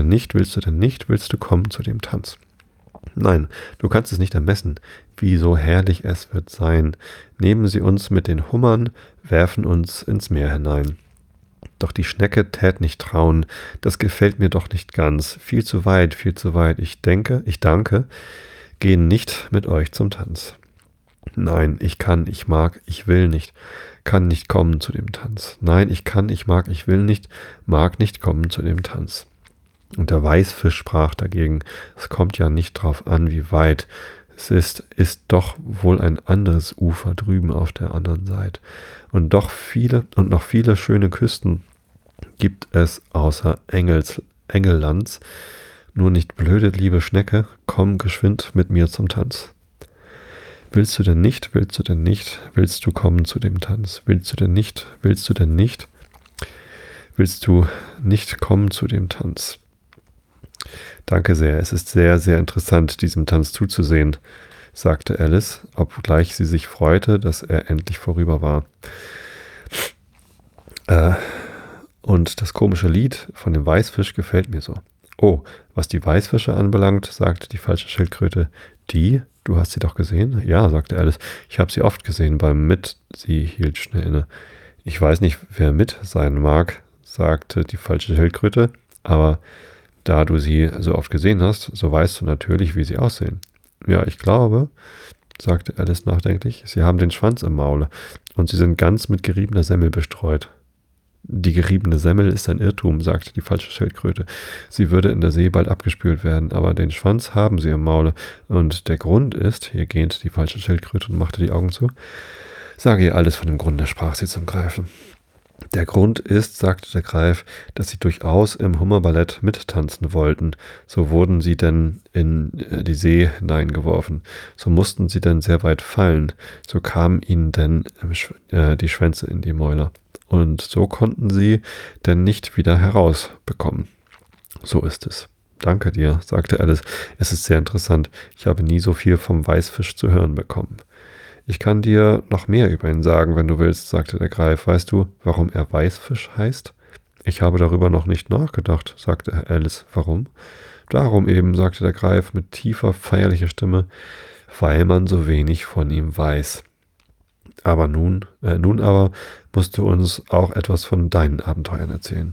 kommen zu dem Tanz? Nein, du kannst es nicht ermessen, wie so herrlich es wird sein. Nehmen sie uns mit den Hummern, werfen uns ins Meer hinein. Doch die Schnecke tät nicht trauen, das gefällt mir doch nicht ganz, viel zu weit, ich danke, gehen nicht mit euch zum Tanz. Nein, ich kann, ich mag, ich will nicht, kann nicht kommen zu dem Tanz. Nein, ich kann, ich mag, ich will nicht, mag nicht kommen zu dem Tanz. Und der Weißfisch sprach dagegen: Es kommt ja nicht drauf an, wie weit. Es ist doch wohl ein anderes Ufer drüben auf der anderen Seite. Und noch viele schöne Küsten gibt es außer Engellands. Nur nicht blöde, liebe Schnecke, komm geschwind mit mir zum Tanz. Willst du kommen zu dem Tanz? Willst du nicht kommen zu dem Tanz? Danke sehr, es ist sehr, sehr interessant, diesem Tanz zuzusehen, sagte Alice, obgleich sie sich freute, dass er endlich vorüber war. Und das komische Lied von dem Weißfisch gefällt mir so. Oh, was die Weißfische anbelangt, sagte die falsche Schildkröte, du hast sie doch gesehen? Ja, sagte Alice, ich habe sie oft gesehen sie hielt schnell inne. Ich weiß nicht, wer mit sein mag, sagte die falsche Schildkröte, aber da du sie so oft gesehen hast, so weißt du natürlich, wie sie aussehen. Ja, ich glaube, sagte Alice nachdenklich, sie haben den Schwanz im Maule und sie sind ganz mit geriebener Semmel bestreut. Die geriebene Semmel ist ein Irrtum, sagte die falsche Schildkröte. Sie würde in der See bald abgespült werden, aber den Schwanz haben sie im Maule. Und der Grund ist, hier gähnte die falsche Schildkröte und machte die Augen zu. Sage ihr alles von dem Grunde, sprach sie zum Greifen. Der Grund ist, sagte der Greif, dass sie durchaus im Hummerballett mittanzen wollten. So wurden sie denn in die See hineingeworfen. So mussten sie denn sehr weit fallen. So kamen ihnen denn die Schwänze in die Mäuler. Und so konnten sie denn nicht wieder herausbekommen. So ist es. Danke dir, sagte Alice. Es ist sehr interessant. Ich habe nie so viel vom Weißfisch zu hören bekommen. Ich kann dir noch mehr über ihn sagen, wenn du willst, sagte der Greif. Weißt du, warum er Weißfisch heißt? Ich habe darüber noch nicht nachgedacht, sagte Alice. Warum? Darum eben, sagte der Greif mit tiefer, feierlicher Stimme, weil man so wenig von ihm weiß. Aber nun aber musst du uns auch etwas von deinen Abenteuern erzählen.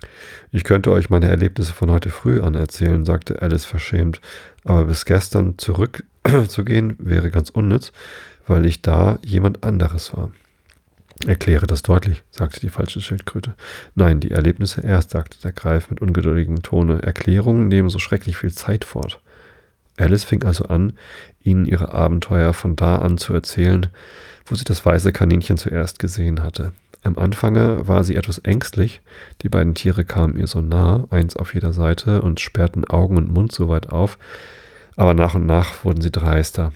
Ich könnte euch meine Erlebnisse von heute früh an erzählen, sagte Alice verschämt, aber bis gestern zurückzugehen wäre ganz unnütz, weil ich da jemand anderes war. Erkläre das deutlich, sagte die falsche Schildkröte. Nein, die Erlebnisse erst, sagte der Greif mit ungeduldigem Tone. Erklärungen nehmen so schrecklich viel Zeit fort. Alice fing also an, ihnen ihre Abenteuer von da an zu erzählen, wo sie das weiße Kaninchen zuerst gesehen hatte. Am Anfange war sie etwas ängstlich, die beiden Tiere kamen ihr so nah, eins auf jeder Seite, und sperrten Augen und Mund so weit auf, aber nach und nach wurden sie dreister.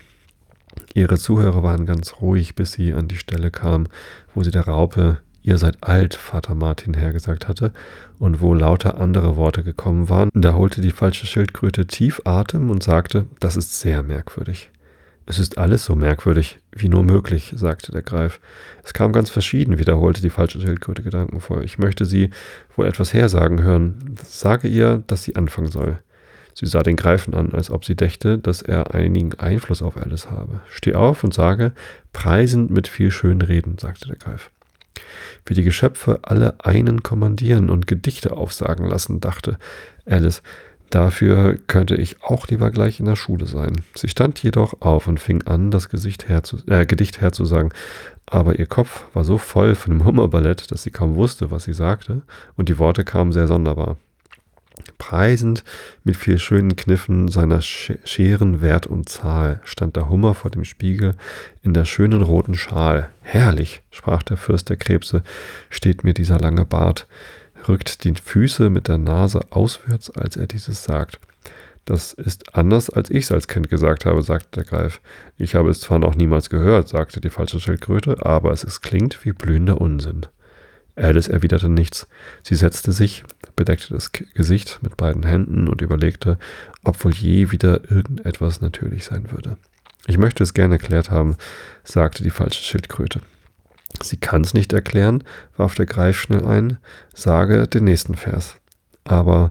Ihre Zuhörer waren ganz ruhig, bis sie an die Stelle kam, wo sie der Raupe »Ihr seid alt«, Vater Martin hergesagt hatte, und wo lauter andere Worte gekommen waren. Da holte die falsche Schildkröte tief Atem und sagte, »Das ist sehr merkwürdig. Es ist alles so merkwürdig, wie nur möglich, sagte der Greif. Es kam ganz verschieden, wiederholte die falsche Schildkröte gedankenvoll. Ich möchte sie wohl etwas hersagen hören. Sage ihr, dass sie anfangen soll. Sie sah den Greifen an, als ob sie dächte, dass er einigen Einfluss auf Alice habe. Steh auf und sage, preisend mit viel schönen Reden, sagte der Greif. Wie die Geschöpfe alle einen kommandieren und Gedichte aufsagen lassen, dachte Alice. Dafür könnte ich auch lieber gleich in der Schule sein. Sie stand jedoch auf und fing an, das Gedicht herzusagen. Aber ihr Kopf war so voll von dem Hummerballett, dass sie kaum wusste, was sie sagte, und die Worte kamen sehr sonderbar. Preisend mit viel schönen Kniffen seiner Scheren Wert und Zahl stand der Hummer vor dem Spiegel in der schönen roten Schal. Herrlich, sprach der Fürst der Krebse, steht mir dieser lange Bart, rückt die Füße mit der Nase auswärts, als er dieses sagt. Das ist anders, als ich's als Kind gesagt habe, sagte der Greif. Ich habe es zwar noch niemals gehört, sagte die falsche Schildkröte, aber es klingt wie blühender Unsinn. Alice erwiderte nichts. Sie setzte sich, bedeckte das Gesicht mit beiden Händen und überlegte, ob wohl je wieder irgendetwas natürlich sein würde. Ich möchte es gerne erklärt haben, sagte die falsche Schildkröte. Sie kann's nicht erklären, warf der Greif schnell ein, sage den nächsten Vers. Aber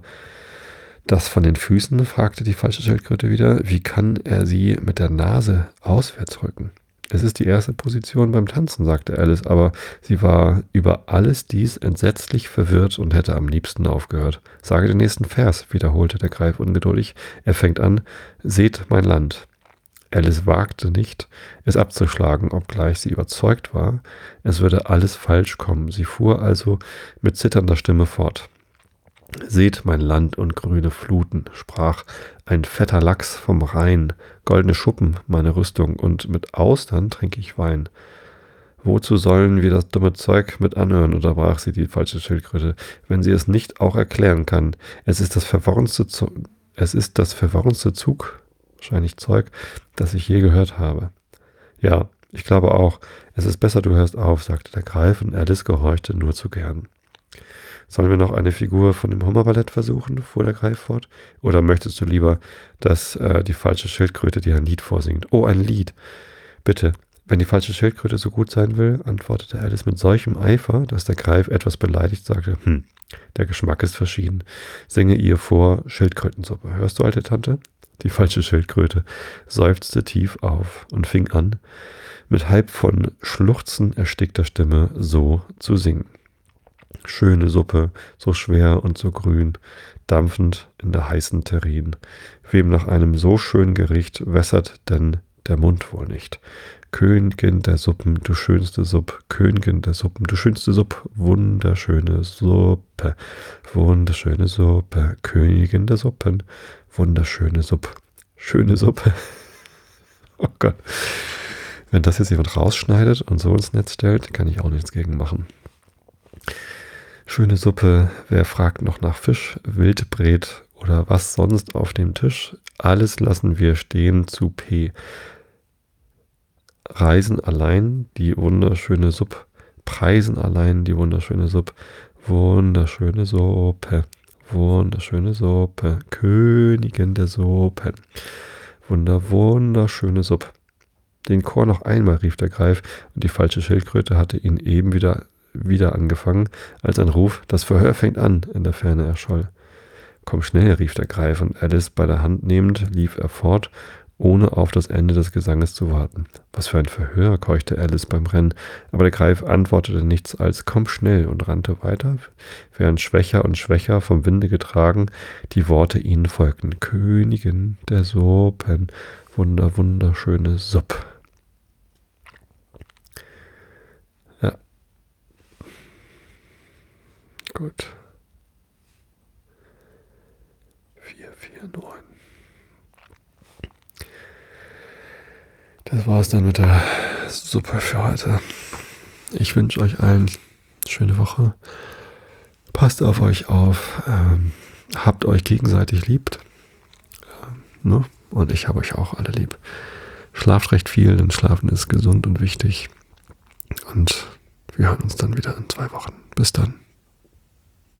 das von den Füßen, fragte die falsche Schildkröte wieder, wie kann er sie mit der Nase auswärts rücken? Es ist die erste Position beim Tanzen, sagte Alice, aber sie war über alles dies entsetzlich verwirrt und hätte am liebsten aufgehört. Sage den nächsten Vers, wiederholte der Greif ungeduldig. Er fängt an, seht mein Land. Alice wagte nicht, es abzuschlagen, obgleich sie überzeugt war, es würde alles falsch kommen. Sie fuhr also mit zitternder Stimme fort. Seht mein Land und grüne Fluten, sprach ein fetter Lachs vom Rhein, goldene Schuppen meine Rüstung, und mit Austern trinke ich Wein. Wozu sollen wir das dumme Zeug mit anhören, unterbrach sie die falsche Schildkröte, wenn sie es nicht auch erklären kann. Es ist das verworrenste wahrscheinlich Zeug, das ich je gehört habe. Ja, ich glaube auch, es ist besser, du hörst auf, sagte der Greif, und Alice gehorchte nur zu gern. Sollen wir noch eine Figur von dem Hummerballett versuchen, fuhr der Greif fort, oder möchtest du lieber, dass die falsche Schildkröte dir ein Lied vorsingt? Oh, ein Lied. Bitte, wenn die falsche Schildkröte so gut sein will, antwortete Alice mit solchem Eifer, dass der Greif etwas beleidigt sagte, der Geschmack ist verschieden. Singe ihr vor Schildkrötensuppe. Hörst du, alte Tante? Die falsche Schildkröte seufzte tief auf und fing an, mit halb von Schluchzen erstickter Stimme so zu singen. Schöne Suppe, so schwer und so grün, dampfend in der heißen Terrin. Wem nach einem so schönen Gericht wässert denn der Mund wohl nicht? Königin der Suppen, du schönste Supp, Königin der Suppen, du schönste Supp, wunderschöne Suppe, wunderschöne Suppe, Königin der Suppen, wunderschöne Suppe, schöne Suppe. Oh Gott. Wenn das jetzt jemand rausschneidet und so ins Netz stellt, kann ich auch nichts gegen machen. Schöne Suppe, wer fragt noch nach Fisch, Wildbret oder was sonst auf dem Tisch? Alles lassen wir stehen zu P. Reisen allein die wunderschöne Suppe, preisen allein die wunderschöne Suppe, wunderschöne Suppe, wunderschöne Suppe, Königin der Suppen, wunderschöne Suppe. Den Chor noch einmal, rief der Greif, und die falsche Schildkröte hatte ihn eben wieder angefangen, als ein Ruf, das Verhör fängt an, in der Ferne erscholl. Komm schnell, rief der Greif, und Alice bei der Hand nehmend lief er fort, ohne auf das Ende des Gesanges zu warten. Was für ein Verhör, keuchte Alice beim Rennen, aber der Greif antwortete nichts als komm schnell und rannte weiter, während schwächer und schwächer vom Winde getragen die Worte ihnen folgten. Königin der Suppen, wunderschöne Suppe. Ja. Gut. 449. Das war's dann mit der Suppe für heute. Ich wünsche euch allen eine schöne Woche. Passt auf euch auf. Habt euch gegenseitig lieb. Ne? Und ich habe euch auch alle lieb. Schlaft recht viel, denn Schlafen ist gesund und wichtig. Und wir hören uns dann wieder in 2 Wochen. Bis dann.